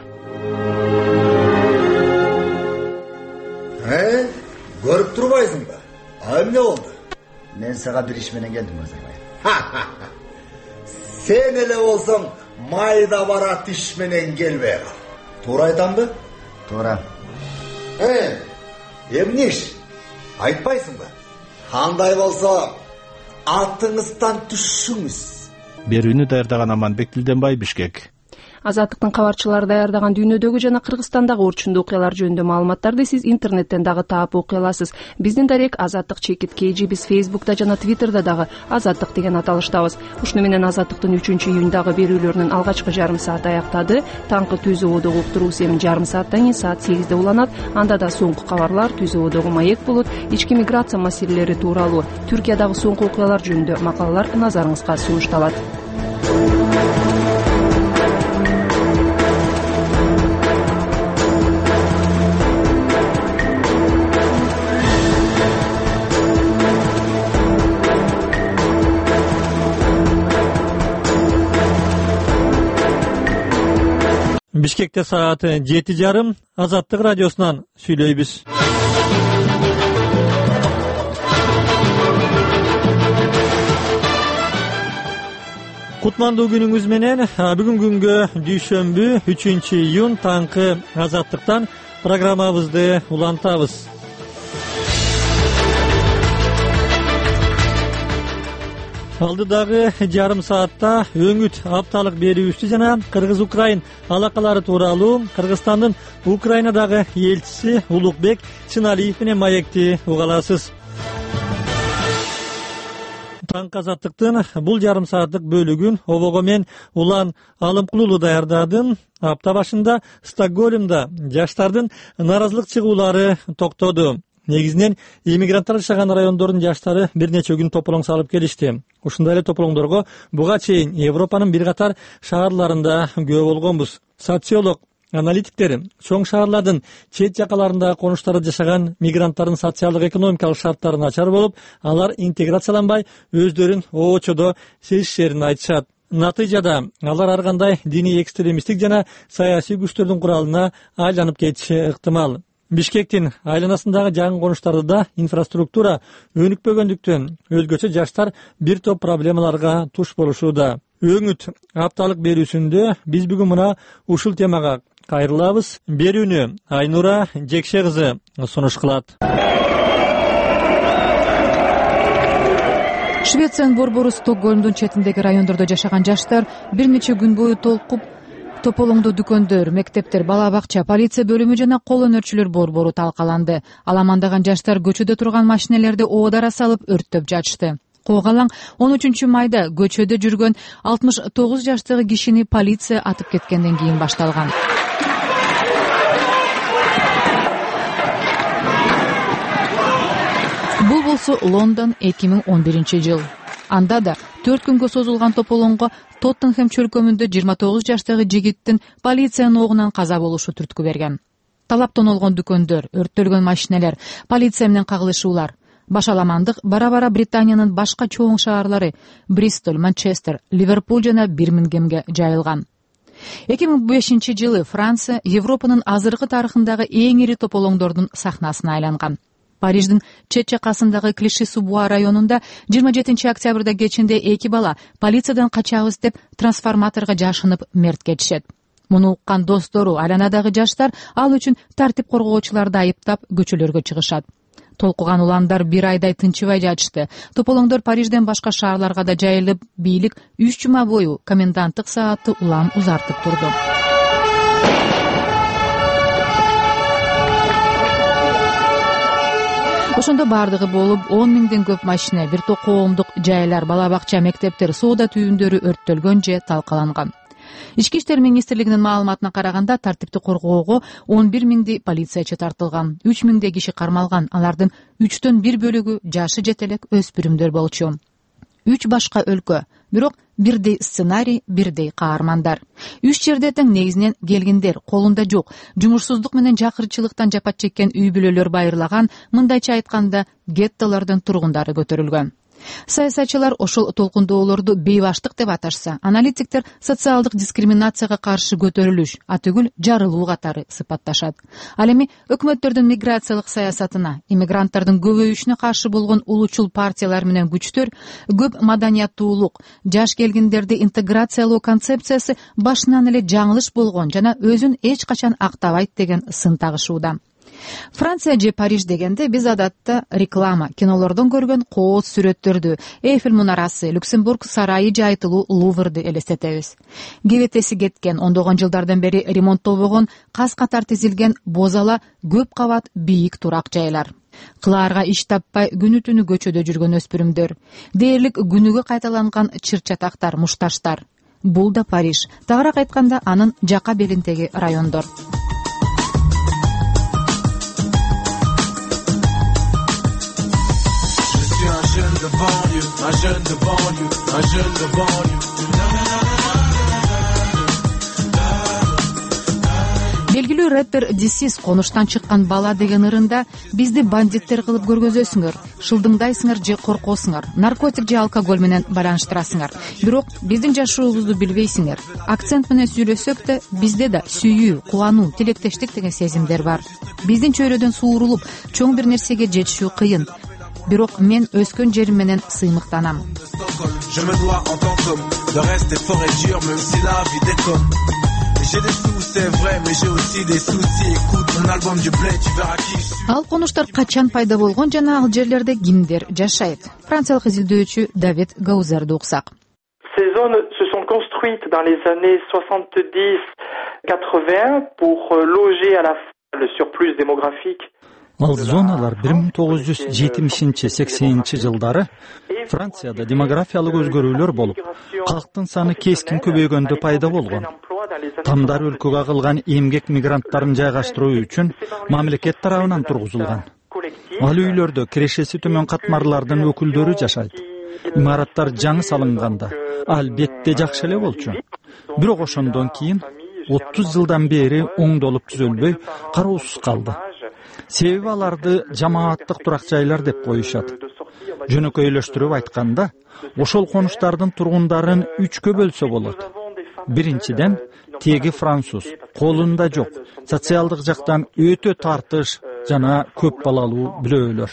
Э, көрүп турбайсыңбы? А эмне болду? Мен сага бир иш менен келдим, Базарбай. Сен эле болсоң, майда бара тиш менен келбей кал. Туура айтамбы? Туура. Э, эмне иш? Айтпайсыңбы? Кандай болсо, артыңыздан түшүңүз. Берүүнү даярдаган Аманбек Дилденбай, Бишкек. Азаттыктын кабарчылары даярдаган дүйнөдөгү жана Кыргызстандагы орчундуу окуялар жөнүндө маалыматтарды сиз интернеттен дагы таап окуй аласыз. Биздин дарек Азаттык чекит кей жи, биз Фейсбукта жана Твиттерде дагы Азаттык деген аталыштабыз. Ушуну менен Азаттыктын үчүнчү июндагы берүүлөрүнүн алгачкы жарым сааты аяктады. Таңкы Түз ободогу уктуруусу эми жарым сааттан кийин саат сегизде уланат. Анда да соңку кабарлар, Түз ободогу маек болот. Ички миграция маселелери тууралуу, Түркиядагы соңку окуялар жөнүндө макалалар назарыңызга сунушталат. Бишкекте саат жети жарым. Азаттык радиосунан сүйлөйбүз. Кутмандуу күнүңүз менен. Бүгүнкү күнгө дүйшөмбү үчүнчү июнь таңкы Азаттыктан программабызды улантабыз. Алдыдагы жарым саатта өңүт апталык берүүбүздү жана Кыргыз-Украин алакалары тууралуу Кыргызстандын Украинадагы элчиси Улукбек Чыналиев менен маекти угаласыз. Таңкы Азаттыктын бул жарым сааттык бөлүгүн обого мен Улан Алымкулуулу даярдадым. Апта башында Стокгольмда жаштардын нааразылык чыгуулары токтоду. Негизинен иммигранттар жашаган райондордун жаштары бир нече күн тополоң салып келишти. Ушундай эле тополоңдорго буга чейин Европанын бир катар шаарларында күбө болгонбуз. Социолог аналитиктер чоң шаарлардын чет жакаларындагы конуштарда жашаган мигранттардын социалдык экономикалык шарттары начар болуп, алар интеграцияланбай өздөрүн оочодо сезишерин айтышат. Натыйжада алар ар кандай диний экстремисттик жана саясий күчтөрдүн куралына айланып кетиши ыктымал. Бишкектин айланасындагы жакын конуштарда да инфраструктура өнүкпөгөндүктөн өзгөчө жаштар бир топ проблемаларга туш болушууда. Өңүт апталык берүүсүндө биз бүгүн мына ушул темага кайрылабыз. Берүүнү Айнура Жекше кызы сунуш кылат. Швециянын борбору Стокгольмдун четиндеги райондордо жашаган жаштар бир нече күн бою толкуп тополоңдуу дүкөндөр, мектептер, бала бакча, полиция бөлүмү жана кол өнөрчүлөр борбору талкаланды. Аламандаган жаштар көчөдө турган машинелерди оодара салып өрттөп жатышты. Коогалаң он үчүнчү майда көчөдө жүргөн алтымыш тогуз жаштагы кишини полиция атып кеткенден кийин башталган. Бул болсо Лондон эки миң он биринчи жыл. Анда да төрт күнгө созулган тополоңго Тоттенхэм чөлкөмүндө жыйырма тогуз жаштагы жигиттин полициянын огунан каза болушу түрткү берген. Талап тонолгон дүкөндөр, өрттөлгөн машинелер, полиция менен кагылышуулар. Башаламандык бара-бара Британиянын башка чоң шаарлары Бристол, Манчестер, Ливерпуль жана Бирмингемге жайылган. эки миң бешинчи жылы Франция Европанын азыркы тарыхындагы эң ири тополоңдордун сахнасына айланган. Париждин чет жакасындагы Клиши-Субуа районунда жыйырма жетинчи октябрда кечинде эки бала полициядан качабыз деп трансформаторго жашынып мерт кетишет. Муну уккан достору, айланадагы жаштар ал үчүн тартип коргоочуларды айыптап көчөлөргө чыгышат. Толкуган уландар бир айдай тынчыбай жатышты. Тополоңдор Парижден башка шаарларга да жайылып, бийлик үч жума бою коменданттык саатты улам узартып турду. Ошондо бардыгы болуп он миңден көп машина, бир топ коомдук жайлар, бала бакча, мектептер, соода түйүндөрү өрттөлгөн же талкаланган. Ички иштер министрлигинин маалыматына караганда тартипти коргоого он бир миңдей полициячы тартылган, үч миңдей киши кармалган, алардын үчтөн бир бөлүгү жашы жете элек өспүрүмдөр болчу. Үч башка өлкө, бирок бирдей сценарий, бирдей каармандар. Үч жерде тең негизинен келгиндер, колунда жок, жумушсуздук менен жакырчылыктан жапат чеккен үй бүлөлөр байырлаган, мындайча айтканда геттолордун тургундары көтөрүлгөн. Саясатчылар ошол толкундоолорду бейбаштык деп аташса, аналитиктер социалдык дискриминацияга каршы көтөрүлүш, атүгүл жарылуу катары сыпатташат. Ал эми өкмөттөрдүн миграциялык саясатына, иммигранттардын көбөйүшүнө каршы болгон улучул партиялар менен күчтөр, көп маданияттуулук, жаш келгиндерди интеграциялоо концепциясы башынан эле жаңылыш болгон жана өзүн эч качан актабайт деген сын тагышууда. Франция же Париж дегенде биз адатта реклама, кинолордон көргөн кооз сүрөттөрдү, Эйфель мунарасы, Люксембург сарайы же айтылуу Луврды элестетебиз. Кебетеси кеткен, ондогон жылдардан бери ремонттолбогон, каз катар тизилген бозала көп кабат бийик турак жайлар. Кылаарга иш таппай күнү түнү көчөдө жүргөн өспүрүмдөр, дээрлик күнүгө кайталанган чыр-чатактар, мушташтар. Бул да Париж, тагыраак айтканда анын жака белиндеги райондор. Белгилүү Белгилүү рэпер Дисис конуштан чыккан бала деген ырында бизди бандиттер кылып көргөзөсүңөр, шылдыңдайсыңар же коркосуңар, наркотик же алкоголь менен байланыштырасыңар. Бирок биздин жашообузду билбейсиңер. Акцент менен сүйлөсөк да бизде да сүйүү, кубануу, тилектештик деген сезимдер бар. Биздин чөйрөдөн суурулуп, чоң бир нерсеге жетишүү кыйын. Бирок мен өскөн жерим менен сыймыктанам. Je me dois en tant qu'homme de rester fort et dur même si la vie déconne. J'ai des sous, c'est vrai, mais j'ai aussi des soucis. Écoute mon album du bled, tu verras qui je suis. Ал конуштар качан пайда болгон жана ал жерлерде кимдер жашайт? Франциялык изилдөөчү Давид Гаузерди уксак. Ces zones se sont construites dans les années soixante-dix quatre-vingts pour loger à la fois le surplus démographique. Ал зоналар бир миң тогуз жүз жетимишинчи сексенинчи жылдары Францияда демографиялык өзгөрүүлөр болуп, калктын саны кескин көбөйгөндө пайда болгон. Тамдар өлкөгө кылган эмгек мигранттарын жайгаштыруу үчүн мамлекет тарабынан тургузулган. Ал үйлөрдө кирешеси төмөн катмарлардын өкүлдөрү жашайт. Имараттар жаңы салынганда албетте жакшы эле болчу. Бирок ошондон кийин отуз жылдан бери оңдолуп түзөлбөй кароосуз калды. Себеби аларды жамааттык турак жайлар деп коюшат. Жөнөкөйлөштүрүп айтканда, ошол конуштардын тургундарын үчкө бөлсө болот. Биринчиден, теги француз, колунда жок, социалдык жактан өтө тартыш жана көп балалуу бирөөлөр.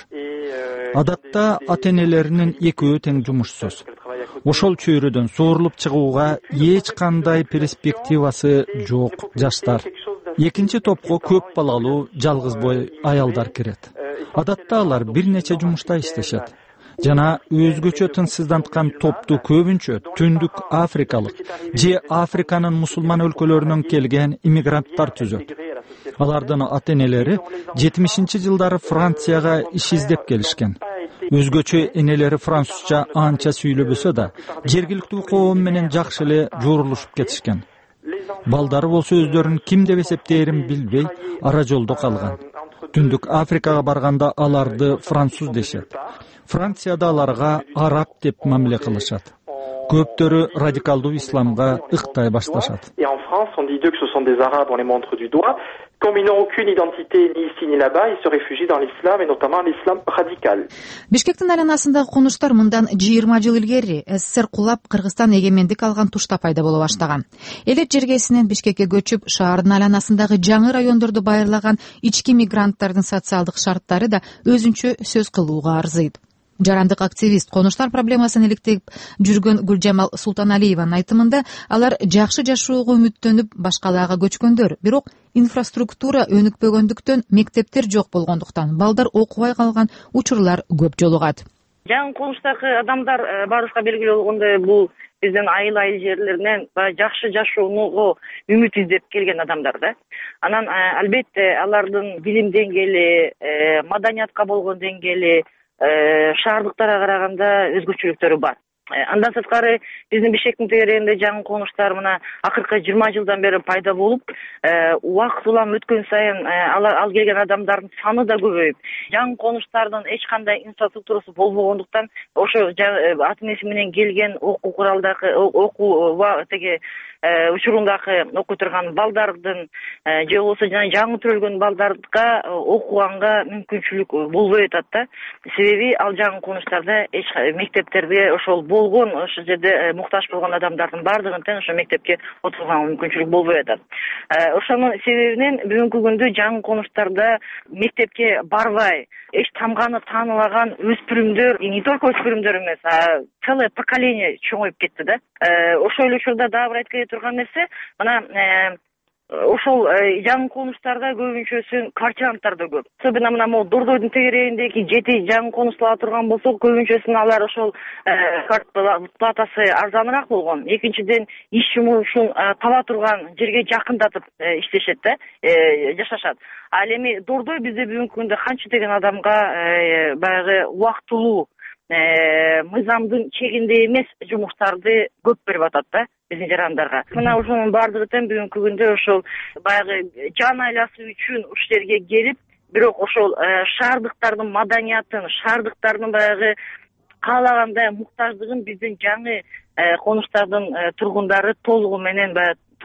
Адатта ата-энелеринин экөө тең жумушсуз. Ошол чөйрөдөн суурулуп чыгууга эч кандай перспективасы жок жаштар. Экинчи топко көп балалуу жалгыз бой аялдар кирет. Адатта алар бир нече жумушта иштешет. Жана өзгөчө тынчсызданткан топту көбүнчө түндүк африкалык же Африканын мусулман өлкөлөрүнөн келген иммигранттар түзөт. Алардын ата-энелери жетимишинчи жылдары Францияга иш издеп келишкен. Өзгөчө энелери французча анча сүйлөбөсө да, жергиликтүү коом менен жакшы эле журулушуп кетишкен. Балдары болсо өздөрүн ким деп эсептээрин билбей ара жолдо калган. Түндүк Африкага барганда аларды француз дешет. Францияда аларга араб деп мамиле кылышат. Көптөрү радикалдуу исламга ыктай башташат. Et en France, on dit d'eux que ce sont des arabes, on les montre du doigt. Comme ils n'ont aucune identité ni ici ni là-bas, ils se réfugient dans l'islam et notamment l'islam radical. Бишкектин айланасындагы конуштар мындан жыйырма жыл илгери СССР кулап, Кыргызстан эгемендик алган тушта пайда боло баштаган. Элет жергесинен Бишкекке көчүп, шаардын айланасындагы жаңы райондорду байырлаган ички мигранттардын социалдык шарттары да өзүнчө сөз кылууга арзыйт. Жарандык активист конуштар проблемасын иликтеп жүргөн Гүлжамал Султаналиеванын айтымында, алар жакшы жашоого үмүттөнүп башкаларга көчкөндөр, бирок инфраструктура өнүкпөгөндүктөн, мектептер жок болгондуктан балдар окубай калган учурлар көп жолугат. Жаңы конуштагы адамдар баарыбызга белгилүү болгондой, бул биздин айыл айыл жерлеринен жакшы жашоого үмүт издеп келген адамдар да. Анан албетте алардын билим деңгээли, маданиятка болгон деңгээли шаардыктарга караганда өзгөчөлүктөрү бар. Андан сырткары биздин Бишкектин тегерегинде жаңы конуштар мына акыркы жыйырма жылдан бери пайда болуп, убакыт улам өткөн сайын ал келген адамдардын саны да көбөйүп, жаңы конуштардын эч кандай инфраструктурасы болбогондуктан, ошо ата-энеси менен келген окуу куралдагы окуу теге учурундагы окуй турган балдардын же болбосо жана жаңы төрөлгөн балдарга окуганга мүмкүнчүлүк болбой атат да. Себеби ал жаңы конуштарда эч мектептерде ошол болгон, ошол жерде муктаж болгон адамдардын баардыгын тең ошо мектепке отурганга мүмкүнчүлүк болбой атат. Ошонун себебинен бүгүнкү күндө жаңы конуштарда мектепке барбай, эч тамганы тааныбаган өспүрүмдөр, не только өспүрүмдөр эмес, а целое поколение чоңоюп кетти да. Ошол эле учурда дагы бир айткан турган нерсе, мына ошол жаңы конуштарда көбүнчөсү квартиранттар да көп. Особенно мына могу Дордойдун тегерегиндеги жети жаңы конуштала турган болсок, көбүнчөсүн алар ошол платасы арзаныраак болгон. Экинчиден, иш жумушун таба турган жерге жакындатып иштешет да, жашашат. Ал эми Дордой бизде бүгүнкү күндө канча деген адамга баягы убактылуу мыйзамдын чегинде эмес жумуштарды көп берип атат да биздин жарандарга. Мына ошонун баардыгы тең бүгүнкү күндө ошол баягы жан айласы үчүн ушул жерге келип, бирок ошол шаардыктардын маданиятын, шаардыктардын баягы каалагандай муктаждыгын биздин жаңы конуштардын тургундары толугу менен баягы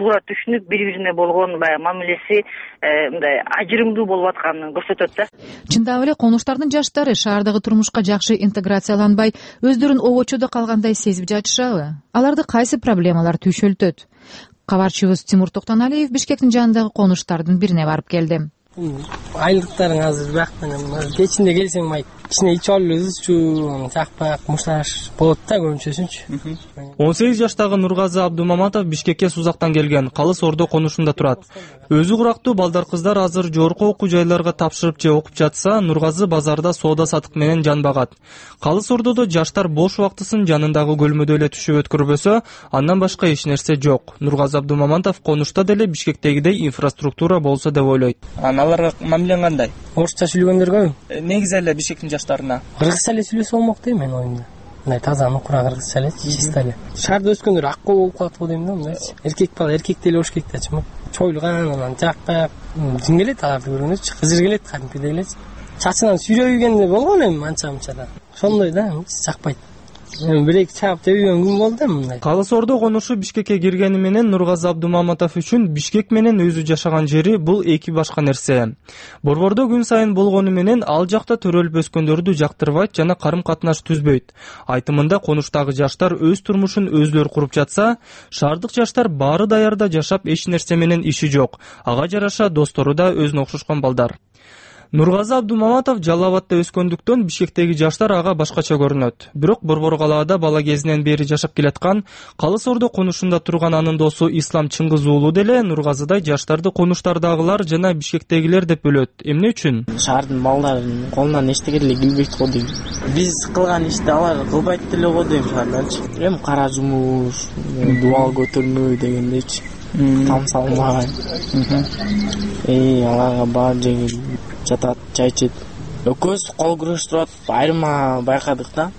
туура түшүнүп бири бирине болгон баягы мамилеси мындай ажырымдуу болуп атканын көрсөтөт да. Чындап эле конуштардын жаштары шаардагы турмушка жакшы интеграцияланбай, өздөрүн обочодо калгандай сезип жатышабы? Аларды кайсы проблемалар түйшөлтөт? Кабарчыбыз Тимур Токтоналиев Бишкектин жанындагы конуштардын бирине барып келди. Айлыктарың азыр бияктан кечинде келсең майт кичине ич алыбызчу жакпак мушташ болот да көбүнчөсүнчү. он сегиз жаштагы Нургазы Абдумаматов Бишкекке Сузактан келген, Калыс Ордо конушунда турат. Өзү курактуу балдар кыздар азыр жогорку окуу жайларга тапшырып же окуп жатса, Нургазы базарда соода сатык менен жан багат. Калыс Ордодо жаштар бош убактысын жанындагы көлмөдө эле түшүп өткөрбөсө, андан башка эч нерсе жок. Нургазы Абдумаматов конушта деле Бишкектегидей инфраструктура болсо деп ойлойт. Аларга мамилең кандай? Орусча сүйлөгөндөр көбү. Негизи эле Бишкектин жаштарына кыргызча эле сүйлөсө болмок дейм мен оюмда. Мындай таза нукура кыргызча эле, чисто эле. Шаарда өскөндөр ак кол болуп калат го дейм да, мындайчы. Эркек бала эркек деле болуш керек дачы. Чойлган, анан жакпак, жин келет аларды көргөндөрчү, кызыр келет кадимкидей элечи. Чачынан сүйрөйгенде болгон эми анча-мынча да. Ошондой да, жакпайт. Бирек чаап жебеген күн болду мындай. Калыс Ордо конушу Бишкекке киргени менен Нургазы Абдумаматов үчүн Бишкек менен өзү жашаган жери бул эки башка нерсе. Борбордо күн сайын болгону менен ал жакта төрөлүп өскөндөрдү жактырбайт жана карым-катнаш түзбөйт. Айтымында конуштагы жаштар өз турмушун өзлөрү куруп жатса, шаардык жаштар баары даярда жашап эч нерсе менен иши жок. Ага жараша достору да өзүнө окшошкон балдар. Нургазы Абдумаматов Жалал Абадта өскөндүктөн Бишкектеги жаштар ага башкача көрүнөт. Бирок Борбор калаада бала кезинен бери жашап келаткан, Калыс Ордо конушунда турган анын досу Ислам Чыңгыз уулу деле Нургазыдай жаштарды конуштардагылар жана Бишкектегилер деп бөлөт. Эмне үчүн? Шаардын балдарынын колунан эчтеке деле келбейт го дейм. Биз кылган ишти алар кылбайт деле го дейм шаардачы. Эми кара жумуш, дубал көтөрмөй дегендейчи. Там салмай. Эй, аларга баар жеңил. Жатат, чай ичет. Экөөбүз кол күрөшүп турат, айрма байкадык да.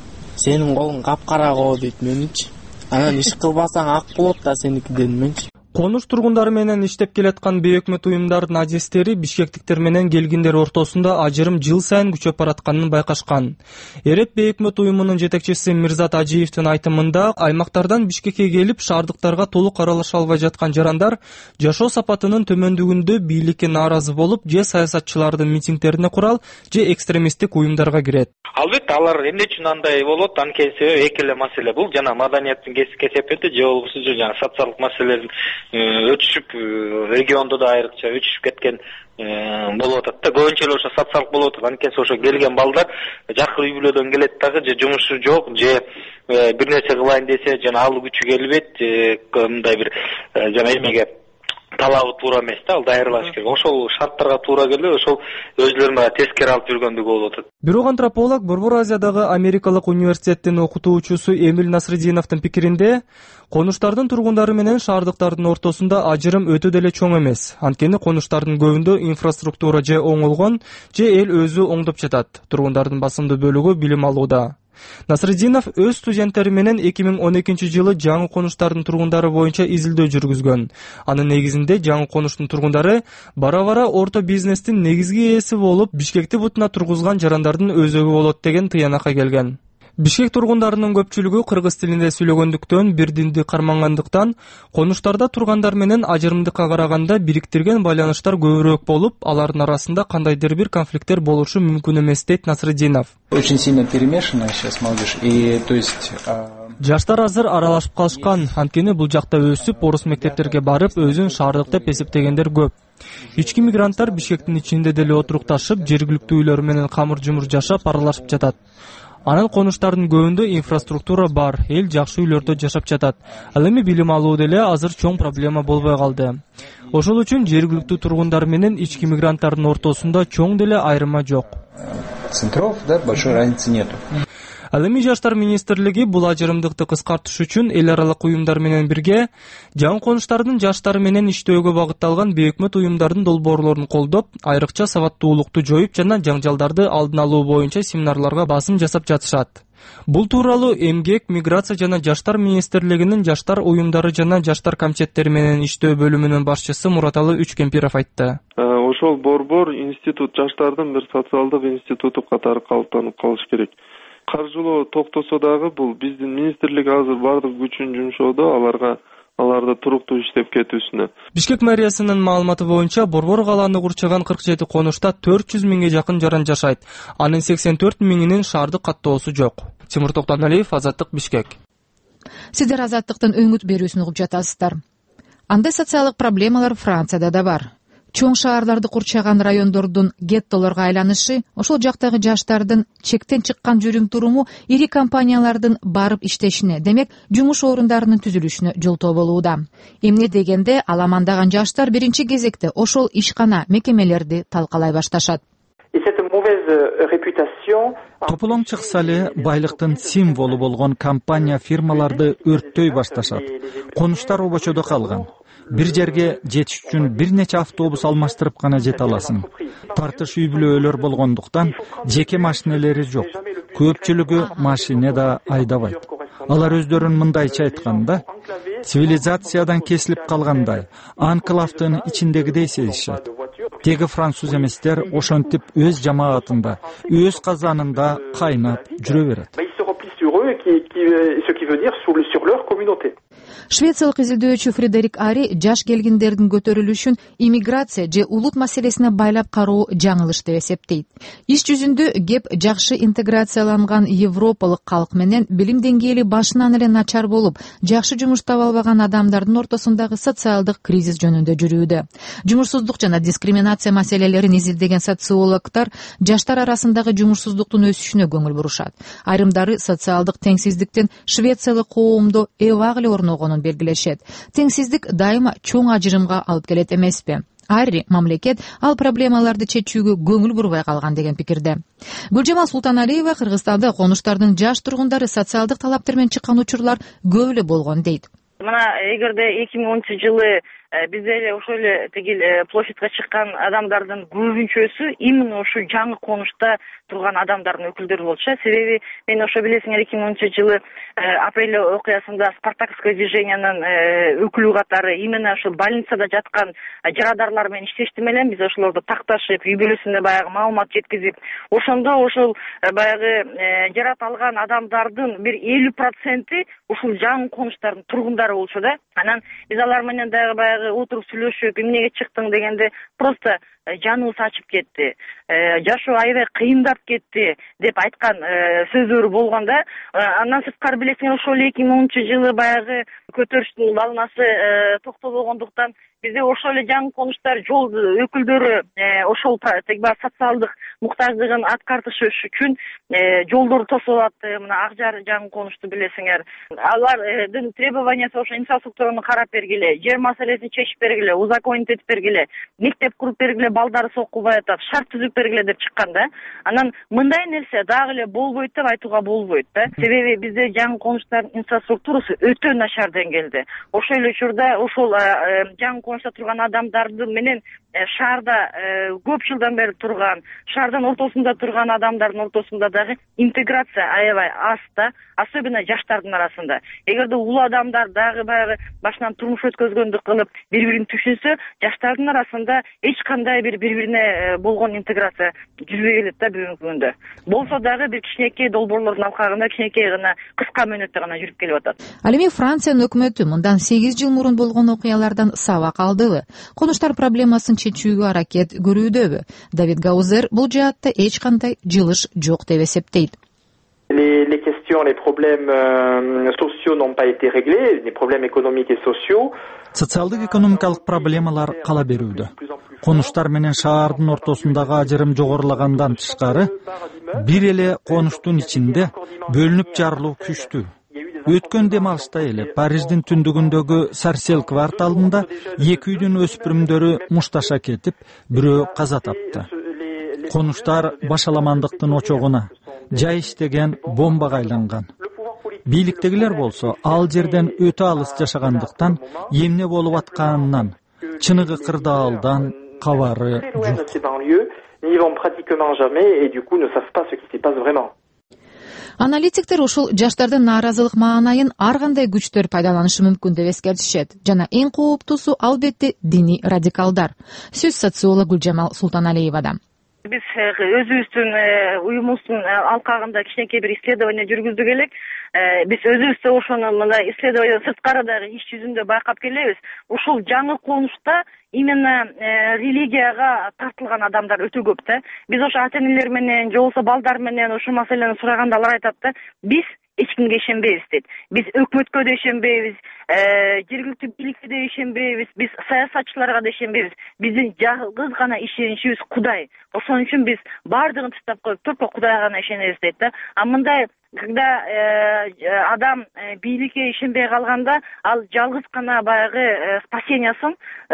Сенин колуң капкара го дейт меничи. Анан иш кылбасаң ак болот да сеники дедим менчи. Конуш тургундары менен иштеп келаткан бейөкмөт уюмдардын адистери бишкектиктер менен келгиндер ортосунда ажырым жыл сайын күчөп баратканын байкашкан. Эреп бейөкмөт уюмунун жетекчиси Мирзат Ажиевдин айтымында, аймактардан Бишкекке келип шаардыктарга толук аралаша албай жаткан жарандар жашоо сапатынын төмөндүгүндө бийликке нааразы болуп, же саясатчылардын митингдерине курал, же экстремисттик уюмдарга кирет. Албетте алар эмне үчүн андай болот, анткени себеби эки эле маселе. Бул жана маданияттын кесепети же болбосо жана социалдык маселелердин өтүшүп, региондо да айрыкча өтүшүп кеткен болуп атат да. Көбүнчө эле ошо социалдык болуп атат. Анткени ошо келген балдар жакын үй бүлөдөн келет дагы, же жумушу жок, же бир нерсе кылайын десе жана алуу күчү келбейт, мындай бир жана эмеге талабы туура эмес да, ал даярдалыш керек. Ошол шарттарга туура келип, ошол өзлөрүнө тескери алып жүргөндүгү болуп атат. Бирок антрополог Борбор Азиядагы Америкалык университеттин окутуучусу Эмил Насридиновдун пикиринде, конуштардын тургундары менен шаардыктардын ортосунда ажырым өтө деле чоң эмес. Анткени конуштардын көбүндө инфраструктура же оңолгон, же эл өзү оңдоп жатат. Тургундардын басымдуу бөлүгү билим алууда. Насридинов өз студенттери менен эки миң он экинчи жылы жаңы конуштардын тургундары боюнча изилдөө жүргүзгөн. Анын негизинде жаңы конуштун тургундары бара-бара орто бизнестин негизги ээси болуп, Бишкекти бутуна тургузган жарандардын өзөгү болот деген тыянакка келген. Бишкек тургундарынын көпчүлүгү кыргыз тилинде сүйлөгөндүктөн, бир динди кармангандыктан, конуштарда тургандар менен ажырымдыкка караганда бириктирген байланыштар көбүрөөк болуп, алардын арасында кандайдыр бир конфликттер болушу мүмкүн эмес дейт Насридинов. Очень сильно перемешанная сейчас молодежь, и то есть жаштар азыр аралашып калышкан, анткени бул жакта өсүп, орус мектептерге барып, өзүн шаардык деп эсептегендер көп. Ички мигранттар Бишкектин ичинде деле отурукташып, жергиликтүү үйлөр менен камыр-жумур жашап, аралашып жатат. Анын конуштардын көбүндө инфраструктура бар, эл жакшы үйлөрдө жашап жатат. Ал эми билим алуу деле азыр чоң проблема болбой калды. Ошол үчүн жергиликтүү тургундар менен ички мигранттардын ортосунда чоң деле айырма жок. Центров, да, большой разницы нету. Ал эми Жаштар министрлиги бул ажырымдыкты кыскартыш үчүн эл аралык уюмдар менен бирге жаңы конуштардын жаштары менен иштөөгө багытталган бейөкмөт уюмдардын долбоорлорун колдоп, айрыкча сабаттуулукту жоюп жана жаңжалдарды алдын алуу боюнча семинарларга басым жасап жатышат. Бул тууралуу Эмгек, Миграция жана Жаштар министрлигинин жаштар уюмдары жана жаштар комитеттери менен иштөө бөлүмүнүн башчысы Мураталы Үчкемпиров айтты. Ошол борбор институт, жаштардын бир социалдык институту катары калыптанып калыш керек. Каржылоо токтосо дагы бул биздин министрлик азыр бардык күчүн жумшоодо, аларга аларды туруктуу иштеп кетүүсүнө. Бишкек мэриясынын маалыматы боюнча борбор калааны курчаган кырк жети конушта төрт жүз миңге жакын жаран жашайт. Анын сексен төрт миңинин шаардык каттоосу жок. Тимур Токтоналиев, Азаттык, Бишкек. Сиздер Азаттыктын өңүт берүүсүн угуп жатасыздар. Андай социалдык проблемалар Францияда да бар. Чоң шаарларды курчаган райондордун геттолорго айланышы, ошол жактагы жаштардын чектен чыккан жүрүм туруму ири компаниялардын барып иштешине, демек жумуш орундарынын түзүлүшүнө жолтоо болууда. Эмне дегенде аламандаган жаштар биринчи кезекте ошол ишкана мекемелерди талкалай башташат. Тополоң чыкса эле байлыктын символу болгон компания фирмаларды өрттөй башташат. Конуштар обочодо калган. Бир жерге жетиш үчүн бир нече автобус алмаштырып гана жете аласың. Тартыш үй бүлөлөр болгондуктан жеке машинелери жок. Көпчүлүгү машина да айдабайт. Алар өздөрүн мындайча айтканда, цивилизациядан кесилип калгандай, анклавдын ичиндегидей сезишет. Теги француз эместер ошентип өз жамаатында, өз казанында кайнап жүрө берет. Швециялык изилдөөчү Фредерик Ари жаш келгиндердин көтөрүлүшүн иммиграция же улут маселесине байлап кароо жаңылыш деп эсептейт. Иш жүзүндө кеп жакшы интеграцияланган европалык калк менен билим деңгээли башынан эле начар болуп, жакшы жумуш таба албаган адамдардын ортосундагы социалдык кризис жөнүндө жүрүүдө. Жумушсуздук жана дискриминация маселелерин изилдеген социологдор жаштар арасындагы жумушсуздуктун өсүшүнө көңүл бурушат. Айрымдары социалдык теңсиздиктин швециялык коомдо эбак эле орногонун белгилешет. Теңсиздик дайыма чоң ажырымга алып келет эмеспи? Ари мамлекет ал проблемаларды чечүүгө көңүл бурбай калган деген пикирде. Гүлжамал Султаналиева Кыргызстанда конуштардын жаш тургундары социалдык талаптар менен чыккан учурлар көп эле болгон дейт. Мына эгерде эки миң онунчу жылы бизде эле ошол эле тигил площадьга чыккан адамдардын көбүнчөсү именно ошо жаңы конушта турган адамдардын өкүлдөрү болчу. Себеби мен ошо билесиңер эки миң онунчу жылы апрель окуясында Спартаковское движениянын өкүлү катары именно ошо больницада жаткан жарадарлар менен иштештим элем. Биз ошолорду такташып, үй бүлөсүнө баягы маалымат жеткизип, ошондо ошол баягы жарат алган адамдардын бир элүү проценти ушул жаңы конуштардын тургундары болчу да. Анан биз алар менен дагы баягы отуруп сүйлөшүп, эмнеге чыктың дегенде просто жаныбыз ачып кетти, жашоо аябай кыйындап кетти деп айткан сөздөрү болгондо, андан сырткары билесиңер ошол эки миң онунчу жылы баягы көтөрүштүн балнасы токтобогондуктан бизде ошол эле жаңы конуштар жол өкүлдөрү ошол социалдык муктаждыгын аткартыш үчүн жолдорду тосуп атты. Мына ак жар жаңы конушту билесиңер. Алардын требованиясы ошо инфраструктураны карап бергиле, жер маселесин чечип бергиле, узаконить этип бергиле, мектеп куруп бергиле, балдары соккубай атат, шарт түзүп бергиле деп чыккан да. Анан мындай нерсе дагы эле болбойт деп айтууга болбойт да. Себеби бизде жаңы конуштардын инфраструктурасы өтө начар деңгээлде. Ошол эле учурда ошол жаңы конушта турган адамдардын менен шаарда көп жылдан бери турган, шаардын ортосунда турган адамдардын ортосунда дагы интеграция аябай аз да, особенно жаштардын арасында. Эгерде улуу адамдар дагы баягы башынан турмуш өткөзгөндүк кылып бири-бирин түшүнсө, жаштардын арасында эч кандай бир бири-бирине болгон интеграция жүрбөй келет да бүгүнкү күндө. Болсо дагы бир кичинекей долбоорлордун алкагында кичинекей гана кыска мөөнөттө гана жүрүп келип атат. Ал эми Франциянын өкмөтү мындан сегиз жыл мурун болгон окуялардан сабак алдыбы? Конуштар проблемасын чечүүгө аракет көрүүдөбү? Давид Гаузер бул жаатта эч кандай жылыш жок деп эсептейт. Les questions, les problèmes euh, sociaux n'ont pas été réglés, les problèmes économiques et sociaux. Социалдык экономикалык проблемалар кала берүүдө. Конуштар менен шаардын ортосундагы ажырым жогорулагандан тышкары, бир эле конуштун ичинде бөлүнүп жарылуу күчтүү. Өткөн дем алышта эле Париждин түндүгүндөгү Сарсел кварталында эки үйдүн өспүрүмдөрү мушташа кетип, бирөө каза тапты. Конуштар башаламандыктын очогуна, жай иштеген бомбага айланган. Бийликтегилер болсо ал жерден өтө алыс жашагандыктан эмне болуп атканынан, чыныгы кырдаалдан кабары жок. Аналитиктер ушул жаштардын нааразылык маанайын ар кандай күчтөр пайдаланышы мүмкүн деп эскертишет. Жана эң кооптуусу албетте диний радикалдар. Сөз социолог Гүлжамал Султаналиевадан. Биз өзүбүздүн уюмубуздун алкагында кичинекей бир исследование жүргүздүк элек. биз өзүбүз да ошону мындай исследование сырткары дагы иш жүзүндө байкап келебиз. Ушул жаңы конушта именно религияга тартылган адамдар өтө көп да. Биз ошо ата-энелер менен, же болбосо балдар менен ошол маселени сураганда алар айтат да, биз эч кимге ишенбейбиз дейт. Биз өкмөткө да ишенбейбиз, жергиликтүү бийликке да ишенбейбиз, биз саясатчыларга да ишенбейбиз. Биздин жалгыз гана ишеничибиз Кудай. Ошон үчүн биз баардыгын таштап коюп только Кудайга гана ишенебиз дейт да. А мындай когда адам бийликке ишенбей калганда, ал жалгыз гана баягы спасениясын,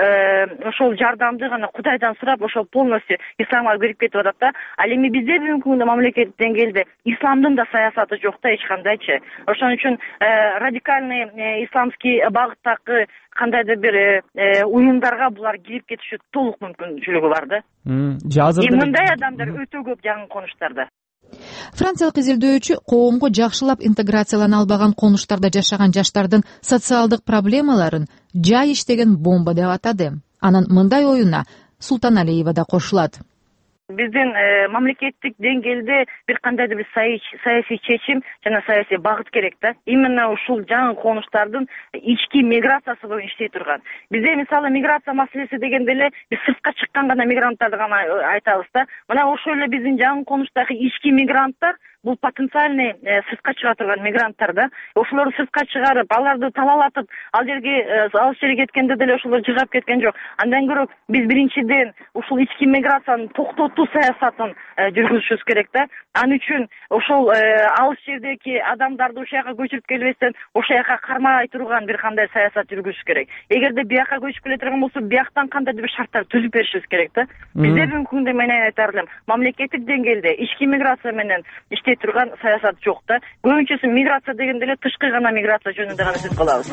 ошол жардамды гана Кудайдан сурап, ошол полностью исламга кирип кетип атат да. Ал эми бизде бүгүнкү күндө мамлекеттик деңгээлде исламдын да саясаты жок да эч кандайчы. Ошон үчүн радикальный исламский багыттагы кандайдыр бир уюмдарга булар кирип кетиши толук мүмкүнчүлүгү бар да. И мындай адамдар өтө көп жаңы конуштарда. Франциялык изилдөөчү коомго жакшылап интеграциялана албаган конуштарда жашаган жаштардын социалдык проблемаларын жай иштеген бомба деп атады. Анын мындай оюна Султаналиева да кошулат. Биздин мамлекеттик деңгээлде бир кандайдыр бир саясий чечим жана саясий багыт керек да. Именно ушул жаңы конуштардын ички миграциясы боюнча иштей турган. Бизде мисалы миграция маселеси дегенде эле биз сыртка чыккан гана мигранттарды гана айтабыз да. Мына ошол эле биздин жаңы конуштагы ички мигранттар бул потенциальный сыртка чыга турган мигранттар да. Ошолорду сыртка чыгарып, аларды талаалатып, ал жерге алыс жерге кеткенде деле ошолор жыгап кеткен жок. Андан көрө биз биринчиден ушул ички миграцияны токтотуу саясатын жүргүзүшүбүз керек да. Ал үчүн ошол алыс жердеги адамдарды ошол жака көчүрүп келбестен, ошол жака кармай турган бир кандай саясат жүргүзүш керек. Эгерде бияка көчүп келе турган болсо, бияктан кандайдыр бир шарттар түзүп беришибиз керек да. Бизде бүгүнкү күндө мен айтар элем, мамлекеттик деңгээлде ички миграция менен иштей турган саясат жок да. Көбүнчөсү миграция дегенде эле тышкы гана миграция жөнүндө гана сөз кылабыз.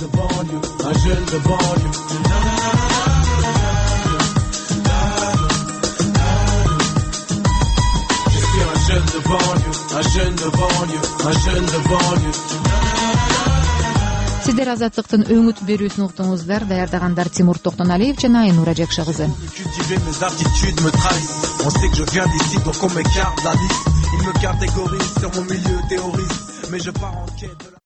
Сиздер Азаттыктын өңүт берүүсүн уктуңуздар. Даярдагандар Тимур Токтоналиев жана Айнура Жакшы кызы. Il me catégorise sur mon milieu théoriste, mais je pars en quête de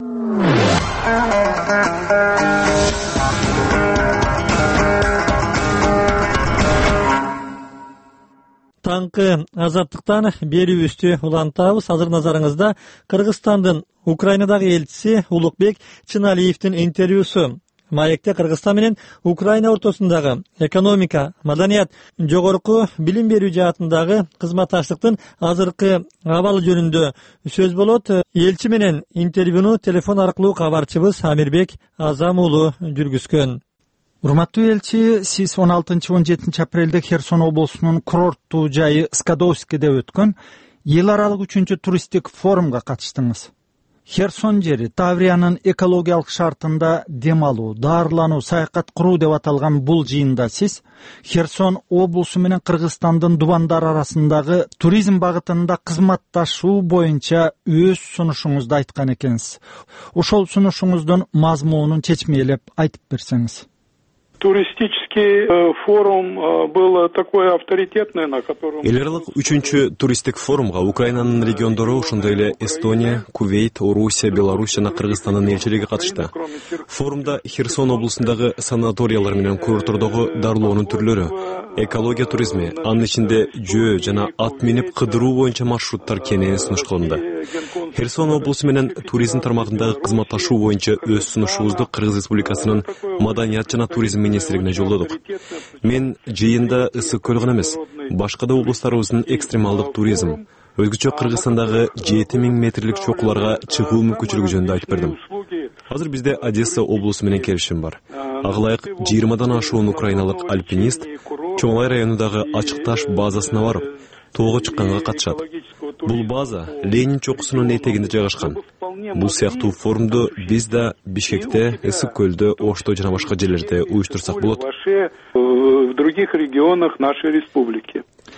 Таңкы Азаттыктан берүүбүздү улантабыз. Азыр назарыңызда Кыргызстандын Украинадагы элчиси Улукбек Чыналиевдин интервьюсу. Маекте Кыргызстан менен Украина ортосундагы экономика, маданият, жогорку билим берүү жаатындагы кызматташтыктын азыркы абалы жөнүндө сөз болот. Элчи менен интервьюну телефон аркылуу кабарчыбыз Амирбек Азам уулу жүргүзгөн. Урматтуу элчи, сиз он алтынчы он жетинчи апрелде Херсон облусунун курорттуу жайы Скадовскийде өткөн эл аралык үчүнчү туристтик форумга катыштыңыз. Херсон жери Тавриянын экологиялык шартында дем алуу, даарылануу, саякат куруу деп аталган бул жыйында сиз Херсон облусу менен Кыргызстандын дубандар арасындагы туризм багытында кызматташуу боюнча өз сунушуңузду айткан экенсиз. Ошол сунушуңуздун мазмунун чечмелеп айтып берсеңиз. Туристический форум был такой авторитетный, на котором... Эл аралык үчүнчү туристтик форумга Украинанын региондору, ошондой эле Эстония, Кувейт, Орусия, Беларусь жана Кыргызстандын элчилиги катышты. Форумда Херсон облусундагы санаториялар менен курорттордогу дарылоонун түрлөрү, экология туризми, анын ичинде жөө жана ат минип кыдыруу боюнча маршруттар кенен сунуш кылынды. Херсон облусу менен туризм тармагындагы кызматташуу боюнча өз сунушубузду Кыргыз Республикасынын маданият жана туризм министрлигине жолдодук. Мен жыйында ысык көл гана эмес, башка да облустарыбыздын экстремалдык туризм, өзгөчө Кыргызстандагы жети миң метрлик чокуларга чыгуу мүмкүнчүлүгү жөнүндө айтып бердим. Азыр бизде Одесса облусу менен келишим бар. Ага ылайык жыйырмадан ашуун украиналык альпинист Чоңлай районундагы ачык таш базасына барып, тоого чыкканга катышат. Бул база Ленин чокусунун этегинде жайгашкан. Бул сыяктуу форумду биз да Бишкекте, Ысык көлдө, Ошто жана башка жерлерде уюштурсак болот. В других регионах нашей республики.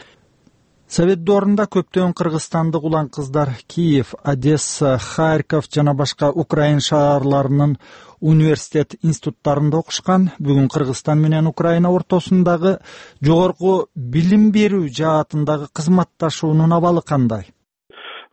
Совет доорунда көптөгөн кыргызстандык улан кыздар Киев, Одесса, Харьков жана башка Украин шаарларынын университет институттарында окушкан. Бүгүн Кыргызстан менен Украина ортосундагы жогорку билим берүү жаатындагы кызматташуунун абалы кандай?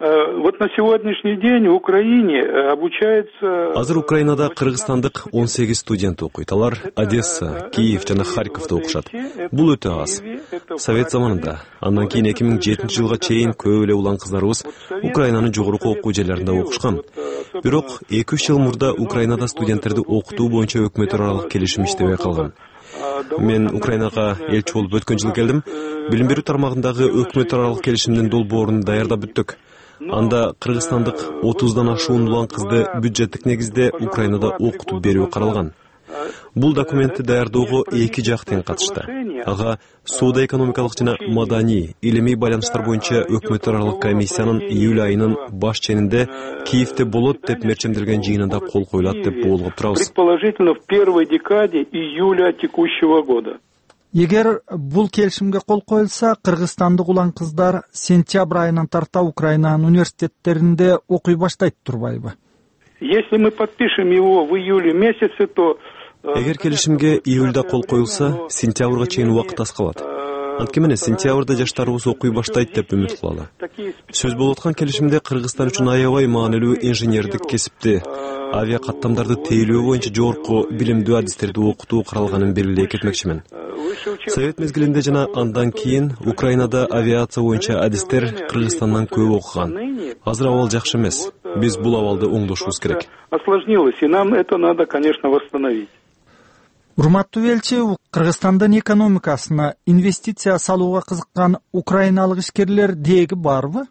Вот на сегодняшний день в Украине обучается... Азыр Украинада кыргызстандык он сегиз студент окуйт. Алар Одесса, Киев жана Харьковдо окушат. Бул өтө аз. Совет заманында, андан кийин эки миң жетинчи жылга чейин көп эле улан кыздарыбыз Украинанын жогорку окуу жайларында окушкан. Бирок эки үч жыл мурда Украинада студенттерди окутуу боюнча өкмөт аралык келишим иштебей калган. Мен Украинага элчи болуп өткөн жылы келдим. Билим берүү тармагындагы өкмөт аралык келишимдин долбоорун даярдап бүттүк. Анда кыргызстандык отуздан ашуун улан кызды бюджеттик негизде Украинада окутуп берүү каралган. Бул документти даярдоого эки жак тең катышты. Ага соода экономикалык жана маданий, илимий байланыштар боюнча өкмөт аралык комиссиянын июль айынын баш ченинде Киевде болот деп мерчемделген жыйынында кол коюлат деп боолгоп турабыз. Предположительно в первой декаде июля текущего года. Эгер бул келишимге кол коюлса, кыргызстандык улан кыздар сентябрь айынан тарта Украинанын университеттеринде окуй баштайт турбайбы? Если мы подпишем его в июле месяце, то... Эгер келишимге июльда кол коюлса, сентябрга чейин убакыт аз калат. Анткени сентябрда жаштарыбыз окуй баштайт деп үмүт кылалы. Сөз болуп аткан келишимде Кыргызстан үчүн аябай маанилүү инженердик кесипти, авиа каттамдарды тейлөө боюнча жогорку билимдүү адистерди окутуу каралганын белгилей кетмекчимин. Совет мезгилинде жана андан кийин Украинада авиация боюнча адистер Кыргызстандан көп окуган. Азыр абал жакшы эмес. Биз бул абалды оңдошубуз керек. Осложнилось, и нам это надо, конечно, восстановить. Урматтуу элчи, Кыргызстандын экономикасына инвестиция салууга кызыккан украиналык ишкерлер деги барбы?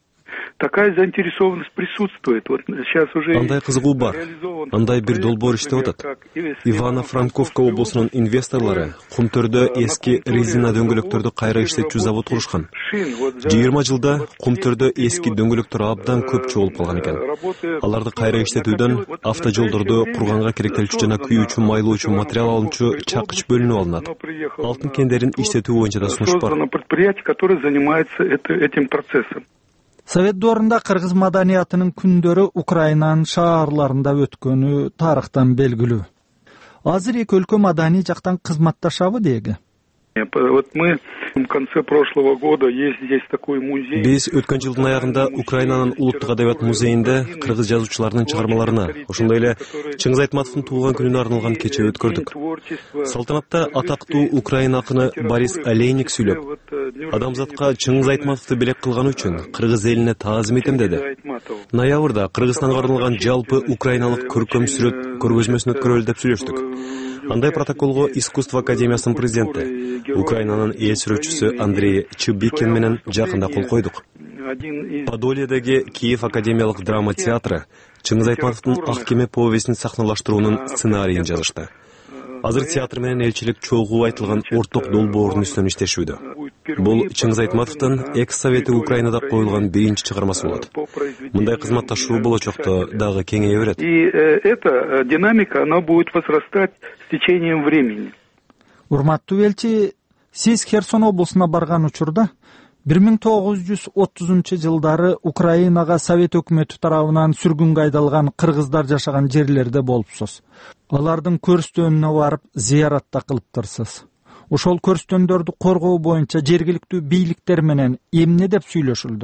Такая заинтересованность присутствует. Вот сейчас уже... Андай кызыгуу бар. Андай бир долбоор иштеп атат. Ивано-Франковка облусунун инвесторлору Кумтөрдө эски резина дөңгөлөктөрдү кайра иштетчү завод курушкан. жыйырма жылда Кумтөрдө эски дөңгөлөктөр абдан көп чогулуп калган экен. Аларды кайра иштетүүдөн автожолдорду курганга керектелчү жана күйүүчү, майлоочу, материал алымчу чакыч бөлүнүп алынат. Алтын кендерин иштетүү боюнча да сунуш бар. Создано предприятие, которое занимается этим процессом. Совет доорунда кыргыз маданиятынын күндөрү Украинанын шаарларында өткөнү тарыхтан белгилүү. Азыр эки өлкө маданий жактан кызматташабы деги? Вот мы в конце прошлого года есть здесь такой музей. Биз өткөн жылдын аягында Украинанын улуттук адабият музейинде кыргыз жазуучуларынын чыгармаларына, ошондой эле Чыңгыз Айтматовдун туулган күнүнө арналган кече өткөрдүк. Салтанатта атактуу украин акыны Борис Олейник сүйлөп, адамзатка Чыңгыз Айтматовду белек кылганы үчүн кыргыз элине таазим этем деди. Ноябрда Кыргызстанга арналган жалпы украиналык көркөм сүрөт көргөзмөсүн өткөрөлү деп сүйлөштүк. Андай протоколго Искусство академиясынын президенти, Украинанын эл сүрөтчүсү Андрей Чубикин менен жакында кол койдук. Подольедеги Киев академиялык драма театры Чыңгыз Айтматовдун Ак кеме повестин сахналаштыруунун сценарийин жазышты. Азыр театр менен элчилик чогуу айтылган орток долбоордун үстүнөн иштешүүдө. Бул Чыңгыз Айтматовдун экс-совети Украинада коюлган биринчи чыгармасы болот. Мындай кызматташуу болочокто дагы кеңейе берет. И эта динамика, она будет возрастать с течением времени. Урматтуу элчи, сиз Херсон облусуна барган учурда бир миң тогуз жүз отузунчу жылдары Украинага Совет өкмөтү тарабынан сүргүнгө айдалган кыргыздар жашаган жерлерде болупсуз. Алардын көрүстөнүнө барып зыяратта кылыптырсыз. Ошол көрүстөндөрдү коргоо боюнча жергиликтүү бийликтер менен эмне деп сүйлөшүлдү?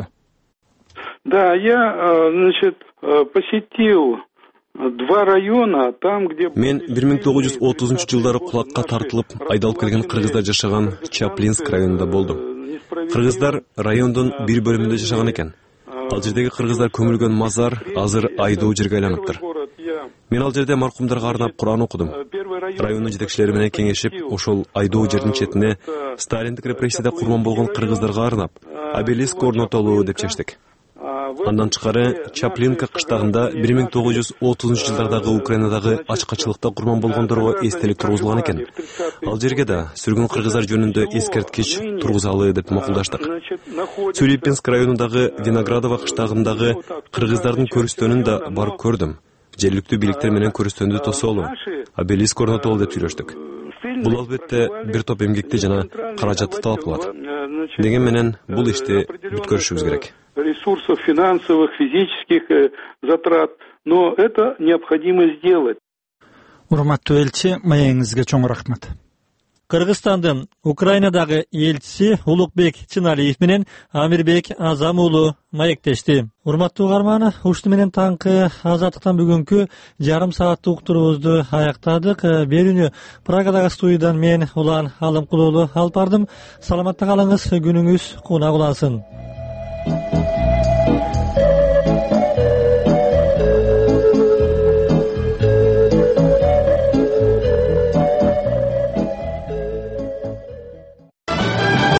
Да, я, значит, посетил два района там, где... Мен бир миң тогуз жүз отузунчу жылдары кулакка тартылып айдалып келген кыргыздар жашаган Чаплинск районунда болдум. Кыргыздар райондун бир бөлүмүндө жашаган экен. Ал жердеги кыргыздар көмүлгөн мазар азыр айдоо жерге айланыптыр. Мен ал жерде маркумдарга арнап Куран окудум. Райондун жетекчилери менен кеңешип, ошол айдоо жердин четине сталиндик репрессияда курман болгон кыргыздарга арнап обелиск орнотолуу деп чечтик. Андан тышкары Чаплинка кыштагында бир миң тогуз жүз отузунчу жылдардагы Украинадагы ачкачылыкта курман болгондорго эстелик тургузулган экен. Ал жерге да сүргүн кыргыздар жөнүндө эскерткич тургузалы деп макулдаштык. Цюрипинск районундагы Виноградово кыштагындагы кыргыздардын көрүстөнүн да барып көрдүм. Жергиликтүү бийликтер менен көрүстөндү тосолу, обелиск орнотолу деп сүйлөштүк. Бул албетте бир топ эмгекти жана каражатты талап кылат. Деген менен бул ишти бүткөрүшүбүз керек. Ресурсов финансовых, физических затрат, но это необходимо сделать. Урматтуу элчи, маегиңизге чоң рахмат. Кыргызстандын Украинадагы элчиси Улукбек Чыналиев менен Амирбек Азам уулу маектешти. Урматтуу угарман, ушуну менен таңкы Азаттыктан бүгүнкү жарым сааттык уктуруубузду аяктадык. Берүүнү Прагадагы студиядан мен Улан Алымкулуулу алып бардым. Саламатта калыңыз, күнүңүз кунак улансын.